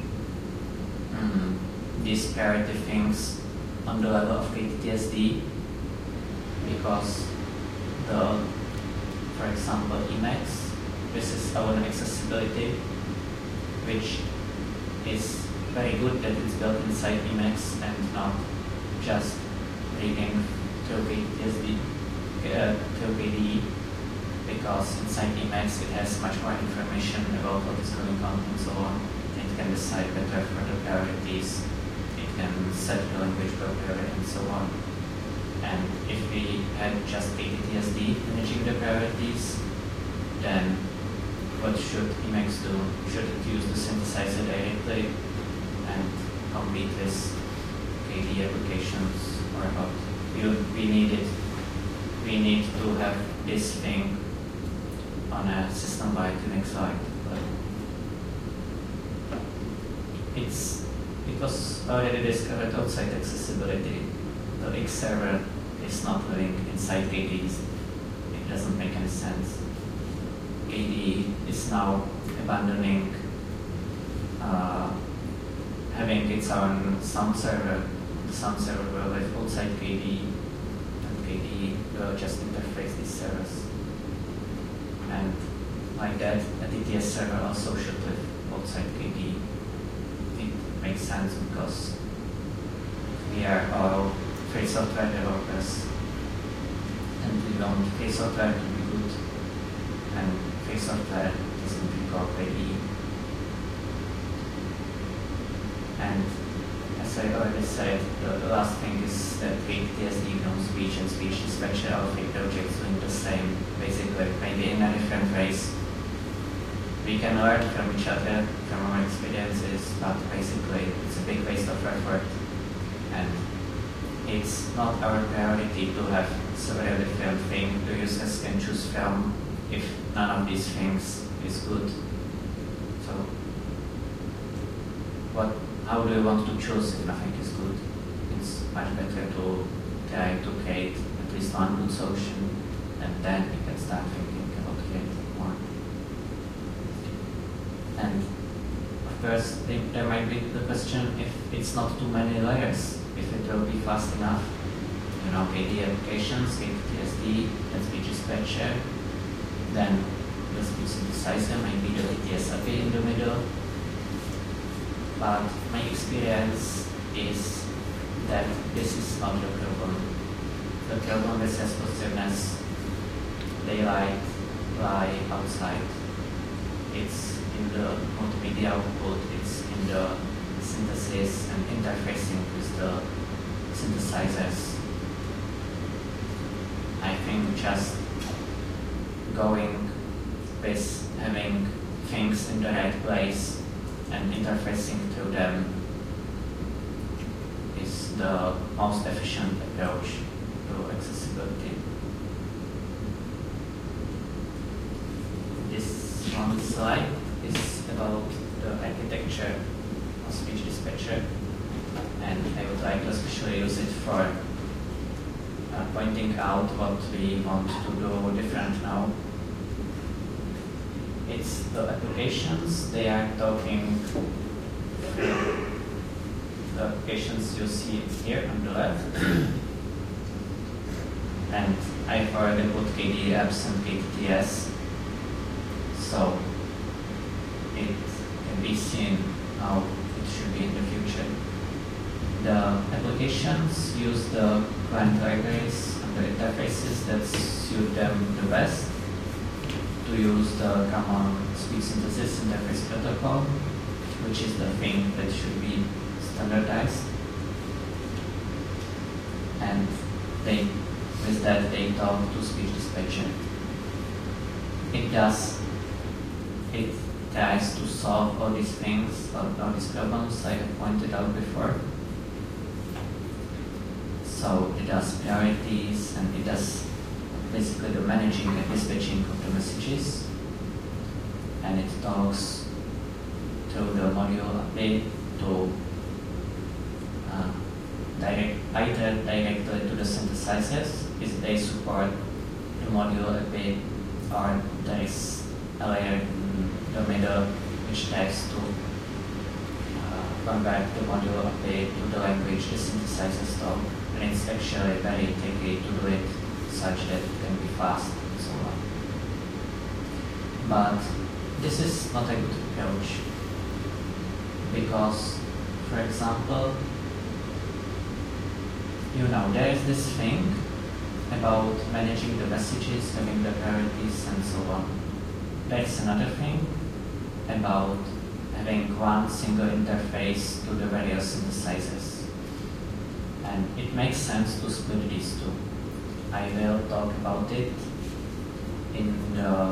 H: um, these parity things on the level of K T T S D, because the, for example, Emacs, this is our accessibility, which is very good that it's built inside Emacs and not just reading through K T T S D, uh, through K D E, because inside Emacs it has much more information about what is going on and so on. It can decide better for the priorities, it can set the language properly and so on. And if we had just K T T S D managing the priorities, then what should Emacs do? Should it use the synthesizer directly and compete with K D E applications or not? We, we need it. We need to have this thing on a system-wide Unix-wide. But it's it was already discovered outside accessibility. The X server is not living inside K D E. It doesn't make any sense. K D E is now abandoning uh, having its own sound server. The sound server will live outside K D E, and K D E will just interface these servers. And like that, a T T S server also should live outside K D E. It makes sense because we are all free software developers, and we want free software to be good, and free software doesn't recall K D E. And as I already said, the, the last thing is that K T T S D GNOME speech and speech dispatcher are three projects doing the same, basically, maybe in a different ways. We can learn from each other, from our experiences, but basically it's a big waste of effort. And it's not our priority to have several different things the users can choose from if none of these things is good. So, what, how do you want to choose if nothing is good? It's much better to try to create at least one good solution, and then we can start thinking about creating more. And of course, there might be the question if it's not too many layers, if it will be fast enough. You know, K D applications, K T T S D, and speech dispatcher, then the speech synthesizer, maybe the T T S A P I in the middle. But my experience is that this is not the problem. The problem with responsiveness, they lie, lie outside. It's in the multimedia output, it's in the synthesis and interfacing with the synthesizers. I think just going with having things in the right place and interfacing through them is the most efficient approach to accessibility. This one slide is about the architecture of speech dispatcher, and I would like to especially use it for uh, pointing out what we want to do different now. It's the applications, they are talking through the applications you see here on the left. And I've already put K D E apps and K T T S, so it can be seen how it should be in the future. The applications use the client libraries and the interfaces that suit them the best to use the common speech synthesis interface protocol, which is the thing that should be standardized. And they, with that, they talk to speech dispatcher. It does, it tries to solve all these things, all, all these problems I have pointed out before. So it does priorities, and it does basically the managing and dispatching of the messages, and it talks through the module A P I to uh, direct, either directly to the synthesizers if they support the module A P I, or there is a layer in the middle which tries to uh, convert the module A P I to the language the synthesizers talk, and it's actually very tricky to do it such that it can be fast and so on. But this is not a good approach, because, for example, you know, there is this thing about managing the messages, having the priorities and so on. There is another thing about having one single interface to the various synthesizers. And it makes sense to split these two. I will talk about it in the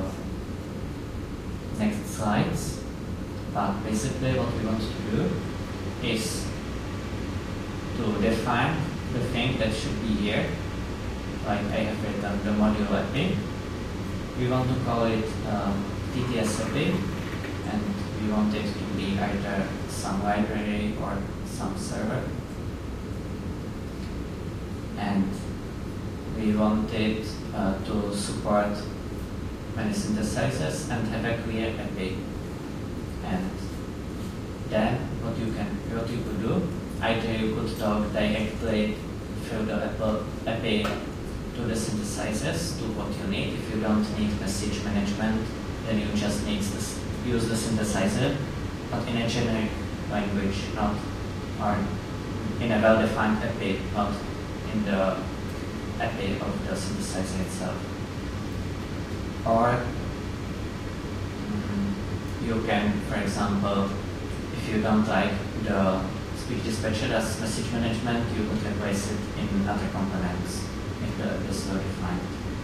H: next slides, but basically what we want to do is to define the thing that should be here, like I have written the module A P I. We want to call it um, T T S A P I, and we want it to be either some library or some server. And we want it uh, to support many synthesizers and have a clear A P I. And then what you can, what you could do, either you could talk directly through the Apple A P I to the synthesizers, to what you need. If you don't need message management, then you just need to use the synthesizer, but in a generic language, not, or in a well-defined A P I, not in the A P I of the synthesizer itself. Or mm, you can, for example, if you you don't like the speech dispatcher as message management, you could replace it in other components if the, the is well defined.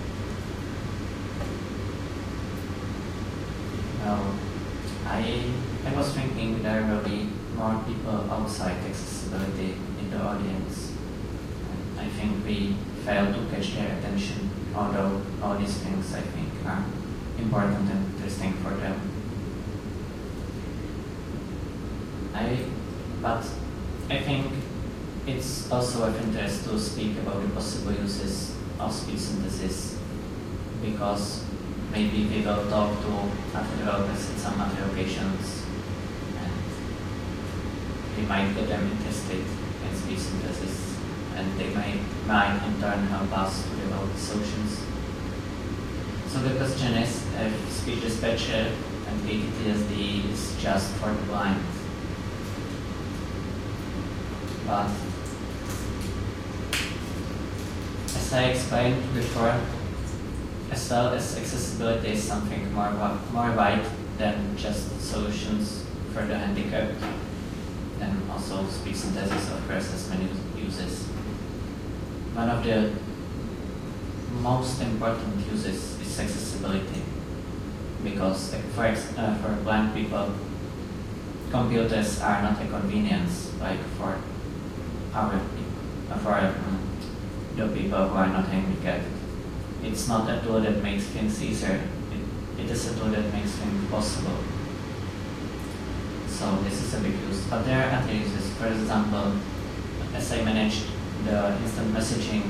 H: Well, I, I was thinking there will be more people outside accessibility in the audience. I think we failed to catch their attention, although all these things I think are important and interesting for them. I, but I think it's also of interest to speak about the possible uses of speech synthesis, because maybe we will talk to other developers at some other occasions and we might get them interested in speech synthesis, and they might, might in turn help us to develop solutions. So the question is if speech dispatcher and K T T S D is just for the blind. But as I explained before, as well as accessibility is something more, more wide than just solutions for the handicapped, then also speech synthesis of course has many uses. One of the most important uses is accessibility, because for, uh, for blind people, computers are not a convenience like for our uh, for um, the people who are not handicapped. It's not a tool that makes things easier. It, it is a tool that makes things possible. So this is a big use. But there are other uses. For example, as I managed the instant messaging,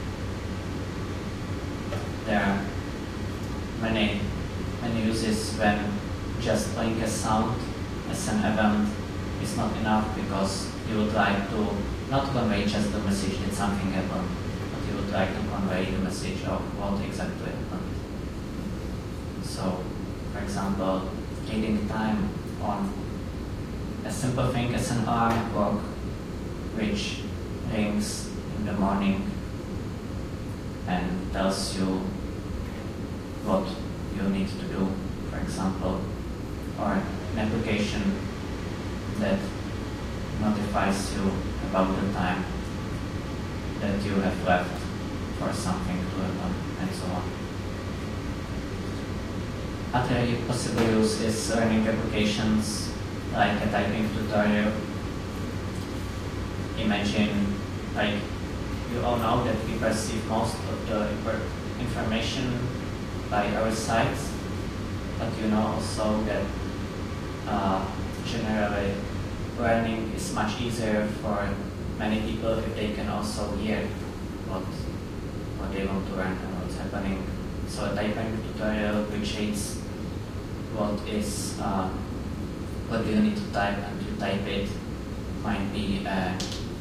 H: there are many many uses when just playing a sound as an event is not enough, because you would like to not convey just the message that something happened, but you would like to convey the message of what exactly happened. So, for example, reading time on a simple thing as an alarm clock, which rings in the morning and tells you what you need to do, for example, or an application that notifies you about the time that you have left for something to happen, and so on. Other possible use is learning applications like a typing tutorial. Imagine, like, you all know that we perceive most of the information by our sight, but you know also that uh, generally learning is much easier for many people if they can also hear what, what they want to learn and what's happening. So a typing tutorial which aids what is uh, what do you need to type, and you type it, might be a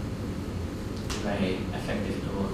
H: very effective tool.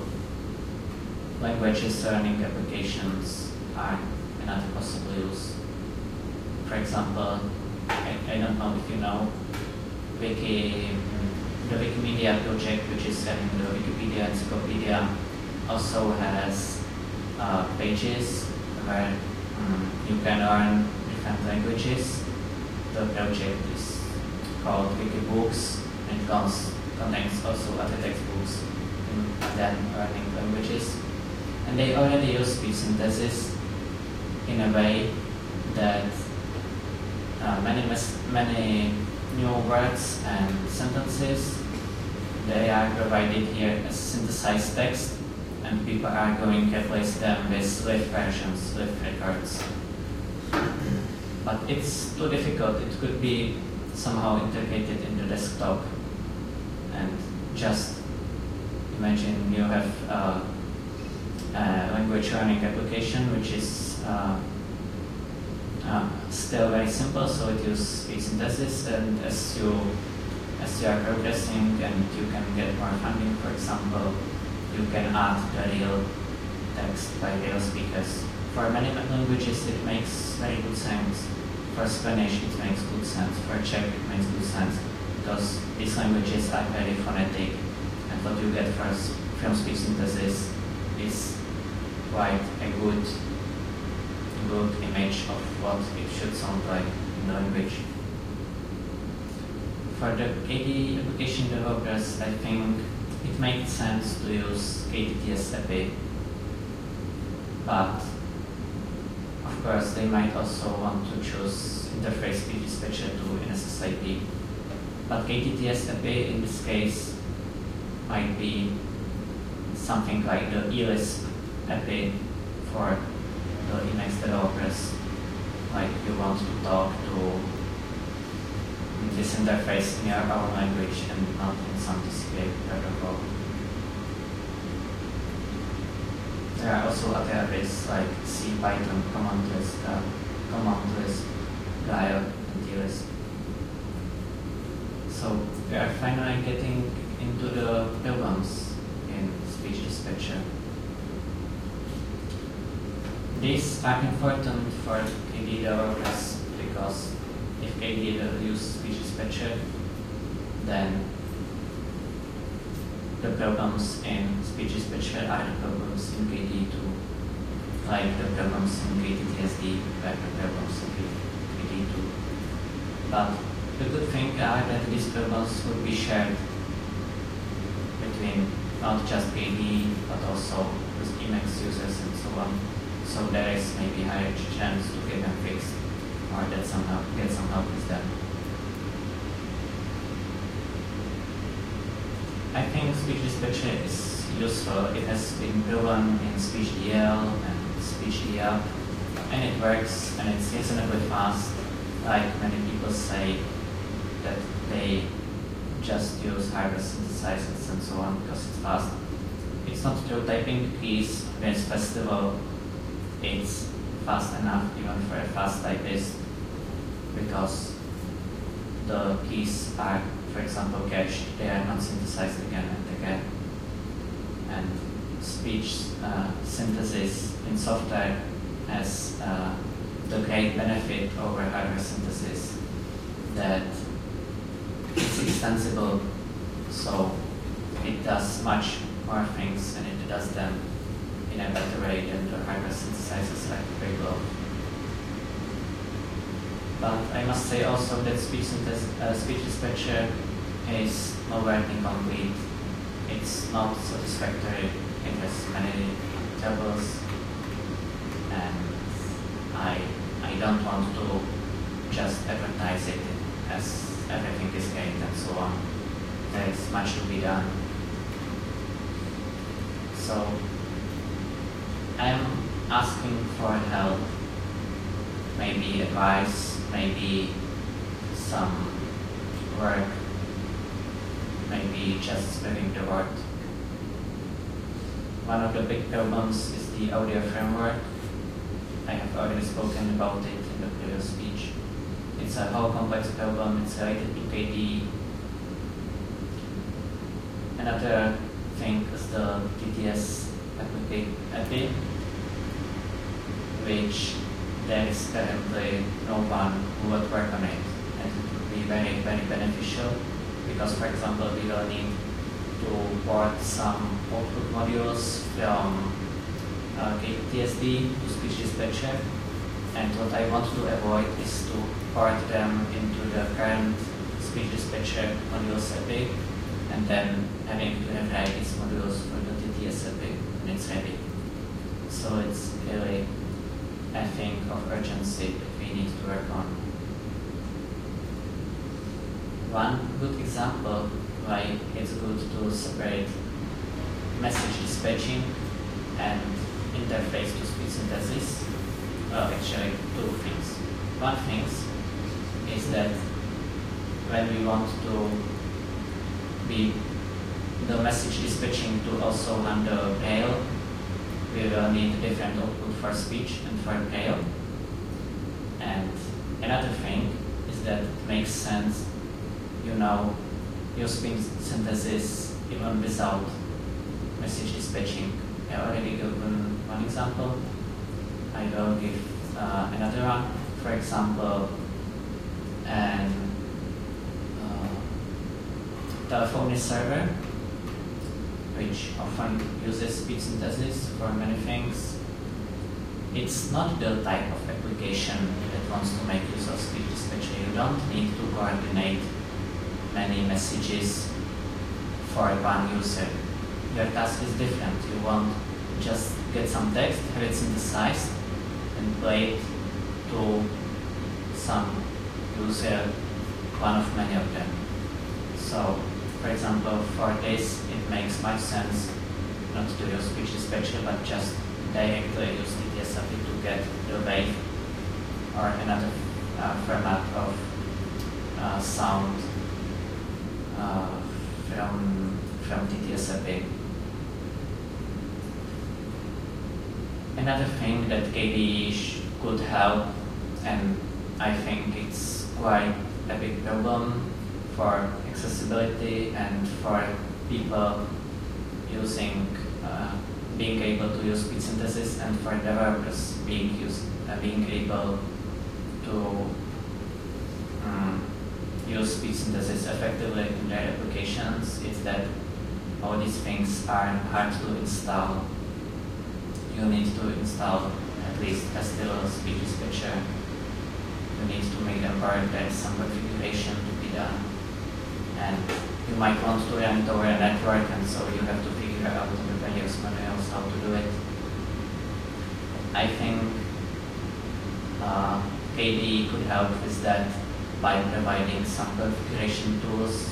H: Languages learning applications are another possible use. For example, I, I don't know if you know, Wiki, the Wikimedia project, which is running the Wikipedia Encyclopedia, also has uh, pages where um, you can learn different languages. The project is called Wikibooks, and it cons contains also other textbooks in then learning languages. And they already use speech synthesis in a way that uh, many many new words and sentences, they are provided here as synthesized text, and people are going to replace them with live versions, live records. But it's too difficult. It could be somehow integrated in the desktop, and just imagine you have uh, a language learning application which is uh, uh, still very simple, so it uses speech synthesis, and as you as you are progressing and you can get more funding, for example, you can add the real text by real speakers. For many languages it makes very good sense. For Spanish it makes good sense, for Czech it makes good sense, because these languages are very phonetic, and what you get first from speech synthesis is quite a good, good image of what it should sound like in the language. for the K D E application developers, I think it makes sense to use K T T S A P I, but of course they might also want to choose interface speech dispatcher to N S S I P. But K T T S A P I in this case might be something like the E L I S P A P I for the Emacs developers. Like you want to talk to this interface in your own language and not in some T C P protocol. There are also other areas like C, Python, command list, uh, command list, Guile, and E L I S P. So we are finally getting into the problems in speech dispatcher. These are important for K D E developers because if K D E will use speech dispatcher, then the problems in speech dispatcher are the problems in K D E too, like the problems in K T T S D are the problems in K D E too. But the good thing are that these problems will be shared between not just K D E but also with Emacs users and so on. So there is maybe higher chance to get them fixed or that somehow get some help with them. I think speech dispatcher is useful. It has been proven in SpeechDL and SpeechDL, and it works and it's reasonably fast. Like many people say that they just use hardware synthesizers and so on because it's fast. It's not true. Typing keys when it's festival, it's fast enough even for a fast typist because the keys are, for example, cached. They are not synthesized again and again. And speech uh, synthesis in software has uh, the great benefit over hardware synthesis that it's extensible, so it does much more things and it does them in a better way than the hardware synthesizers like Preglo. But I must say also that speech, synthes uh, speech dispatcher is nowhere incomplete. It's not satisfactory. It has many troubles, and I I don't want to just advertise it as everything is great and so on. There is much to be done. So I'm asking for help, maybe advice, maybe some work, maybe just spreading the word. One of the big problems is the audio framework. I have already spoken about it in the previous speech. It's a whole complex problem. It's related to K D E. Another thing is the T T S A P I, which there is currently no one who would work on it, and it would be very, very beneficial because, for example, we will need to port some output modules from uh, K T T S D to speech dispatcher, and what I want to avoid is to port them into the current speech dispatcher modules A P I and then having to rewrite these modules for the T T S A P I when it's ready. So it's really a thing of urgency that we need to work on. One good example why it's good to separate message dispatching and interface to speech synthesis, well, actually two things. One thing is that when we want to be the message dispatching to also handle Braille, we will need different output for speech and for Braille. And another thing is that it makes sense, you know, use speech synthesis even without message dispatching. I already given one example. I will give uh, another one. For example, an uh, telephony server, which often uses speech synthesis for many things. It's not the type of application that wants to make use of speech dispatcher. You don't need to coordinate many messages for one user. Your task is different. You want just get some text, have it synthesized, and play it to some user, one of many of them. So, for example, for this, it makes much sense not to use speech dispatcher, but just directly use T T S A P I to get the wave or another uh, format of uh, sound uh, from from T T S A P I. Another thing that K D E could help, and I think it's quite a big problem for accessibility and for people using, uh, being able to use speech synthesis, and for developers being used, uh, being able to um, use speech synthesis effectively in their applications, is that all these things are hard to install. You need to install at least Castilo speech dispatcher. You need to make them work. There is some configuration to be done, and you might want to run it over a network, and so you have to figure out in the various manuals how to do it. I think uh, K D E could help with that by providing some configuration tools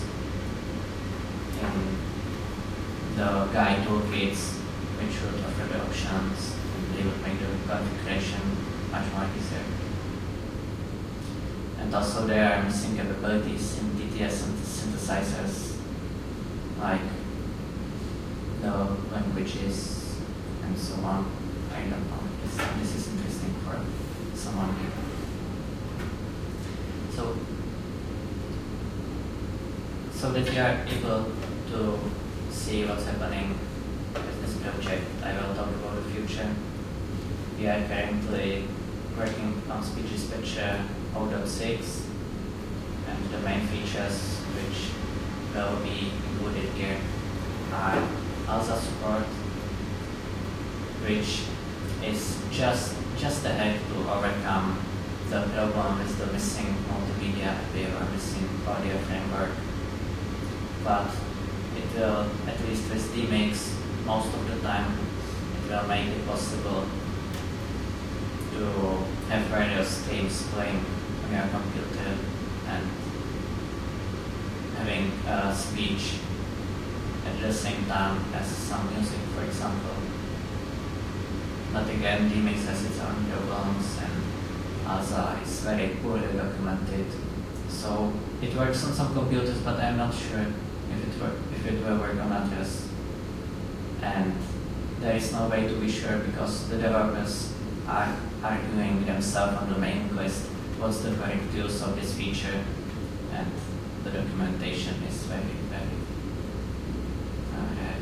H: in the guide toolkits, which would offer the options, and they would make the configuration much more easier. And also there are missing capabilities in T T S synthesizers, like the languages and so on. I don't know if this, this is interesting for someone here. So, so that you are able to see what's happening with this project, I will talk about the future. We are currently working on speech dispatcher zero point six, and the main features which will be included here are ALSA support, which is just just ahead to overcome the problem with the missing multimedia A P I or missing audio framework. But it will, at least with D MIX, most of the time, it will make it possible to have various games playing on your computer and having uh, speech at the same time as some music, for example. But again, D MIX has its own problems, and ALSA is very poorly documented. So it works on some computers, but I'm not sure if it work, if it will work on others. And there is no way to be sure, because the developers are arguing themselves on the mailing list what's the correct use of this feature, and the documentation is very, very uh, rare.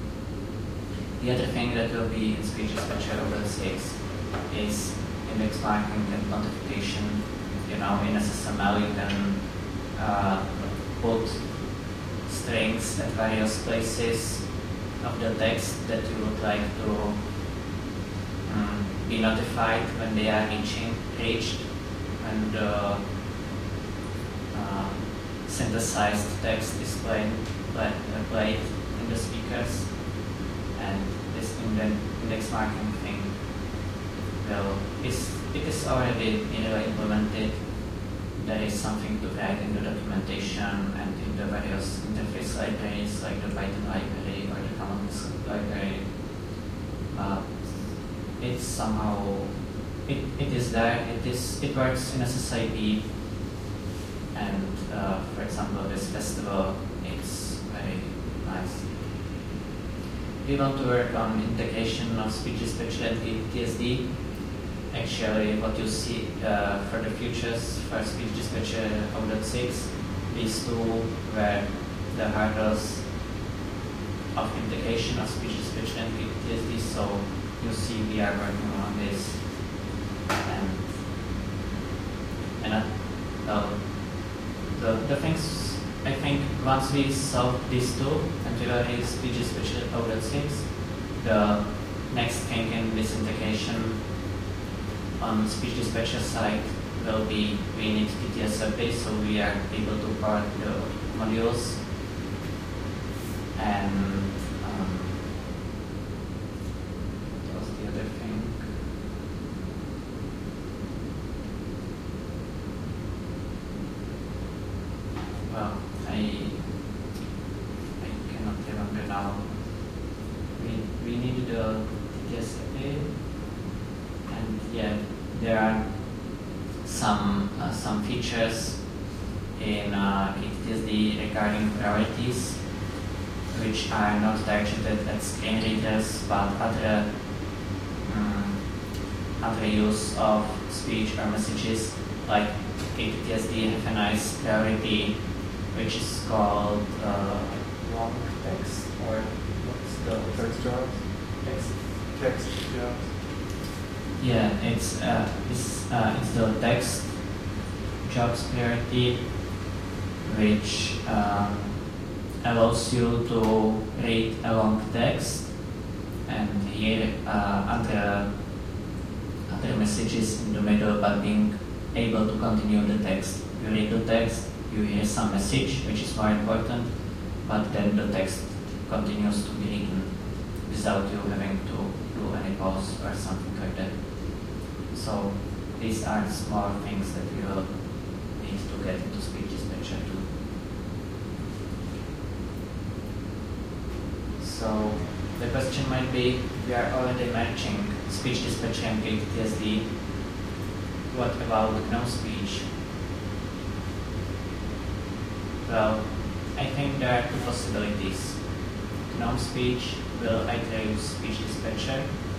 H: The other thing that will be in speech dispatcher zero point six is index marking and notification. You know, in S S M L you can uh, put strings at various places of the text that you would like to um, be notified when they are reaching, reached, when the uh, synthesized text is played, play, uh, played in the speakers. And this index marking thing will, is, it is already nearly implemented. There is something to add in the documentation and in the various interface libraries, like the Python library or the Commons library. But it's somehow, it, it is there, it is it works in S S I P, and uh, for example this festival, it's very nice. We want to work on integration of speech dispatcher and T S D. Actually, what you see uh, for the futures for speech dispatcher zero point six, these two were the hurdles of integration of speech dispatcher and T S D. So you see, we are working on this, and and uh, the the things, I think once we solve these two and we will release speech dispatcher zero point six, the next thing in this integration on speech dispatcher side will be we need T T S A P I, so we are able to port the modules. And um, what was the other thing? Well, I I cannot remember now. We we needed a T T S A, and yeah, there are some uh, some features in uh, K T T S D regarding priorities, which are not directed at screen readers, but other um, other use of speech or messages. Like K T T S D have a nice priority, which is called uh, long text, or what's the
E: Text jobs?
H: text?
E: Text jobs.
H: Yeah, it's uh, it's uh, it's the text jobs priority, which um, allows you to read a long text, and here uh, other other messages in the middle, but being able to continue the text. You read the text, you hear some message, which is more important, but then the text continues to be written without you having to do any pause or something like that. So these are small things that we will need to get into speech dispatcher too. So the question might be, we are already matching speech dispatcher and K T T S D. What about GNOME speech? Well, I think there are two possibilities. GNOME speech will either use speech dispatcher,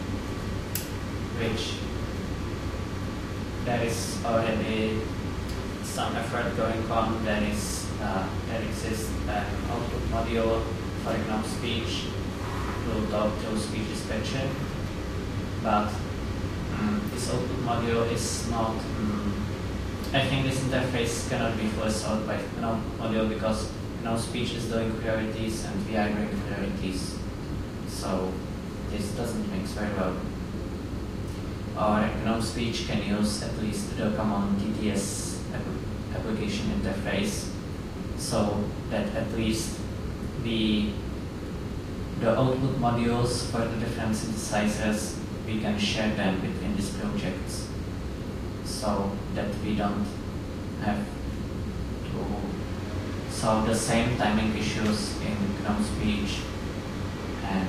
H: which there is already some effort going on. There is uh, there exists an output module for GNOME speech to talk to speech dispatcher, but um, this output module is not. Um, I think this interface cannot be fully solved by GNOME module because GNOME speech is doing priorities and we are doing priorities, so this doesn't mix very well. Or GNOME speech can use at least the common T T S app application interface, so that at least the the output modules for the different synthesizers, we can share them between these projects, so that we don't have to solve the same timing issues in GNOME speech and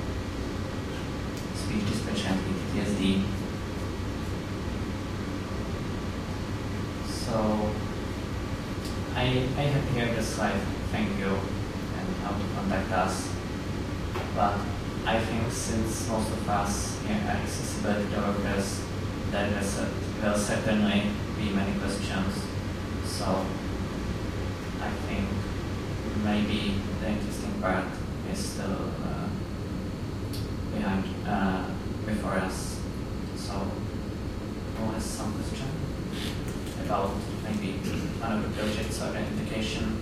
H: speech dispatcher and K T T S D. So I, I have here the slide, thank you, and how to contact us. But I think since most of us here are accessibility developers, there will certainly be many questions. So I think maybe the interesting part is still uh, behind, uh, before us. So who has some question about maybe one of the projects or the application?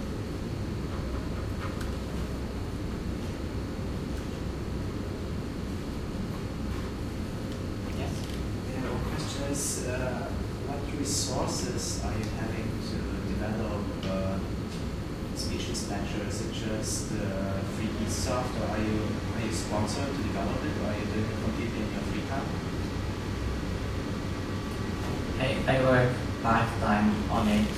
H: Yes?
A: Yeah, our question is, uh, what resources are you having to develop uh, speech dispatcher? Is it just uh, free eSoft, or are you are you sponsored to develop it, or are you doing it completely in your free time?
H: I, I work part-time on it,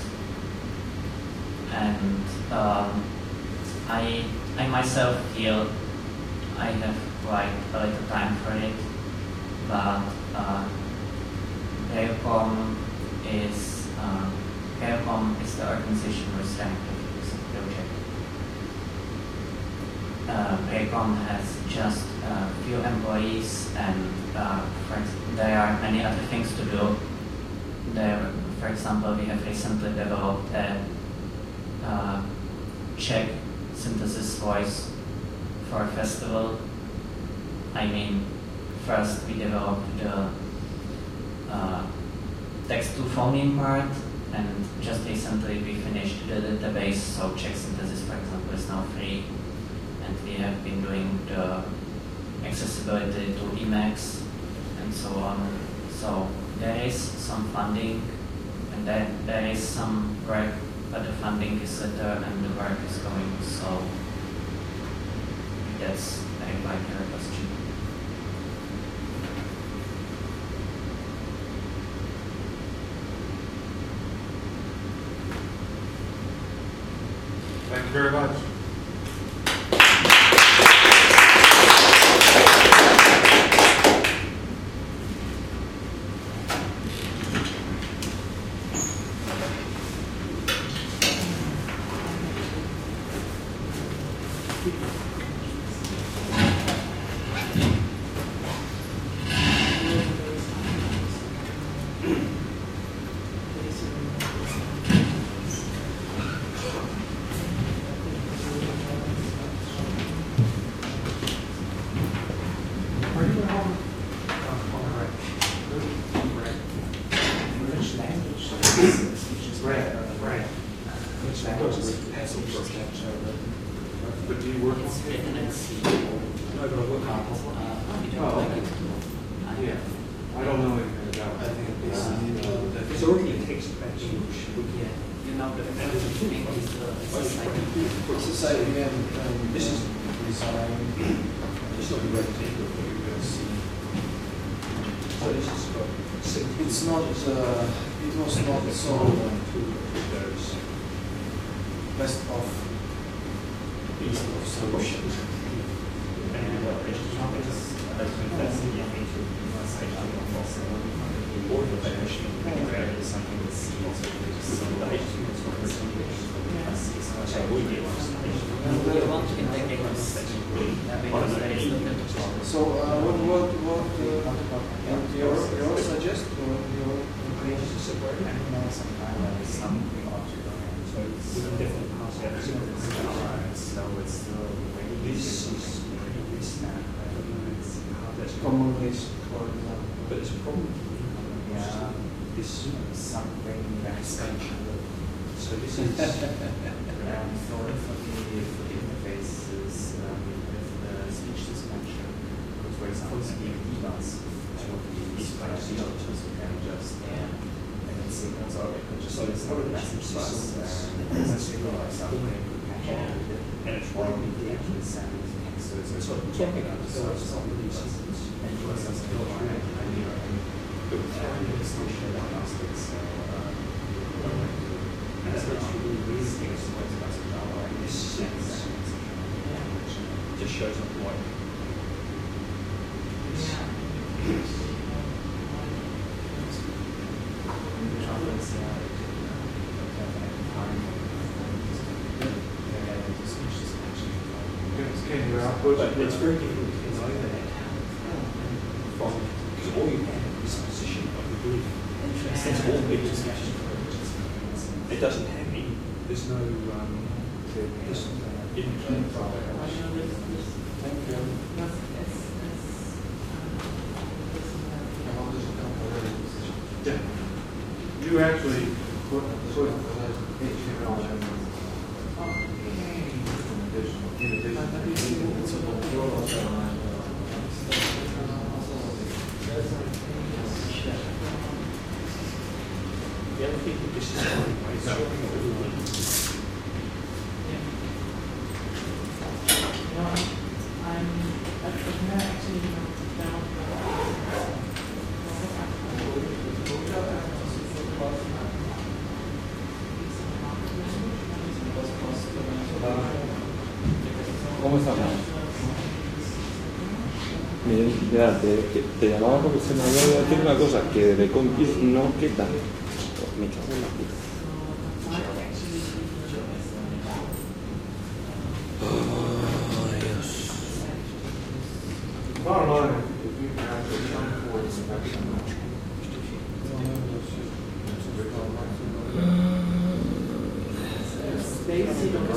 H: and um, I, I myself feel I have quite a little time for it, but uh, Railcom is uh, Railcom is the organization which ran this project. Uh, Railcom has just a few employees, and uh, for ex- there are many other things to do. There, for example, we have recently developed a uh, Czech synthesis voice for a festival. I mean, first we developed the uh, text-to-phone-in part, and just recently we finished the database, so Czech synthesis, for example, is now free, and we have been doing the accessibility to Emacs and so on. So there is some funding, and there, there is some work but the funding is there and the work is going, so that's a vital question.
E: Thank you very much.
A: Which language is speech is
C: Right, right.
A: Which language is speech structure?
E: But do you work
H: It's
E: on
H: written in C.
I: No, but I work on it.
H: Uh, you don't
E: Oh,
H: like
E: okay.
H: it?
E: Yeah. I don't know anything about it.
A: I think it's uh,
I: It's already a text batch.
H: Yeah. You know, the thing is the society.
A: society and um,
I: This is-
A: design.
I: It's not the red table that you're going to see. So this is got seventeen.
A: It's not. Uh, it was not so
I: those
A: best of east of solution.
I: and uh, or the definition of the
A: Something with C also so
I: H T M L is not
A: so we do.
H: You want to integrate this because there is no difference.
A: So uh, what what what uh, and your your suggest or your animals and islands something object
I: So we can definitely pass out this information.
A: so it's still very
I: This
A: easy
I: is
A: to
I: pretty risky.
A: understand. I don't know it's how
I: That's
A: common list for example.
I: But it's a problem.
A: Yeah,
I: This
A: something very special.
I: so this is
A: And for for the for the interfaces um, with the speech suspension, because for example, speak divas to the speech you can just and then signals or it could just
I: So
A: use
I: what
A: the
I: are the
A: message bus
I: systems?
A: and there's a signal or something you can catch it with it.
I: and it's
A: Or
I: one
A: we actually send text to it.
I: So
A: So
I: talking
A: yeah,
I: about the
A: so
I: size
A: it's
I: of
A: on
I: these
A: the
I: systems.
A: and it was just a line and you know it's social diagnostics so uh,
I: And that's really
A: these
I: weird.
A: things was just about like
I: This sense just shows up like
E: Can you output?
I: but it's very difficult to know that from because all you have is a position of the belief. That's all it is. It doesn't have any. There's no um. There's
E: Yeah. You actually put, put H T M L in additional, in
I: the other thing that this is showing, right? It's showing everyone.
D: I'm actually down.
J: ¿Cómo estamos? Bien, ya, te, te, te llamaba porque se me había olvidado decir una cosa, que de compis no queda. Me cago en la puta.
E: bottom line, if you can actually come forward with that
D: Basically,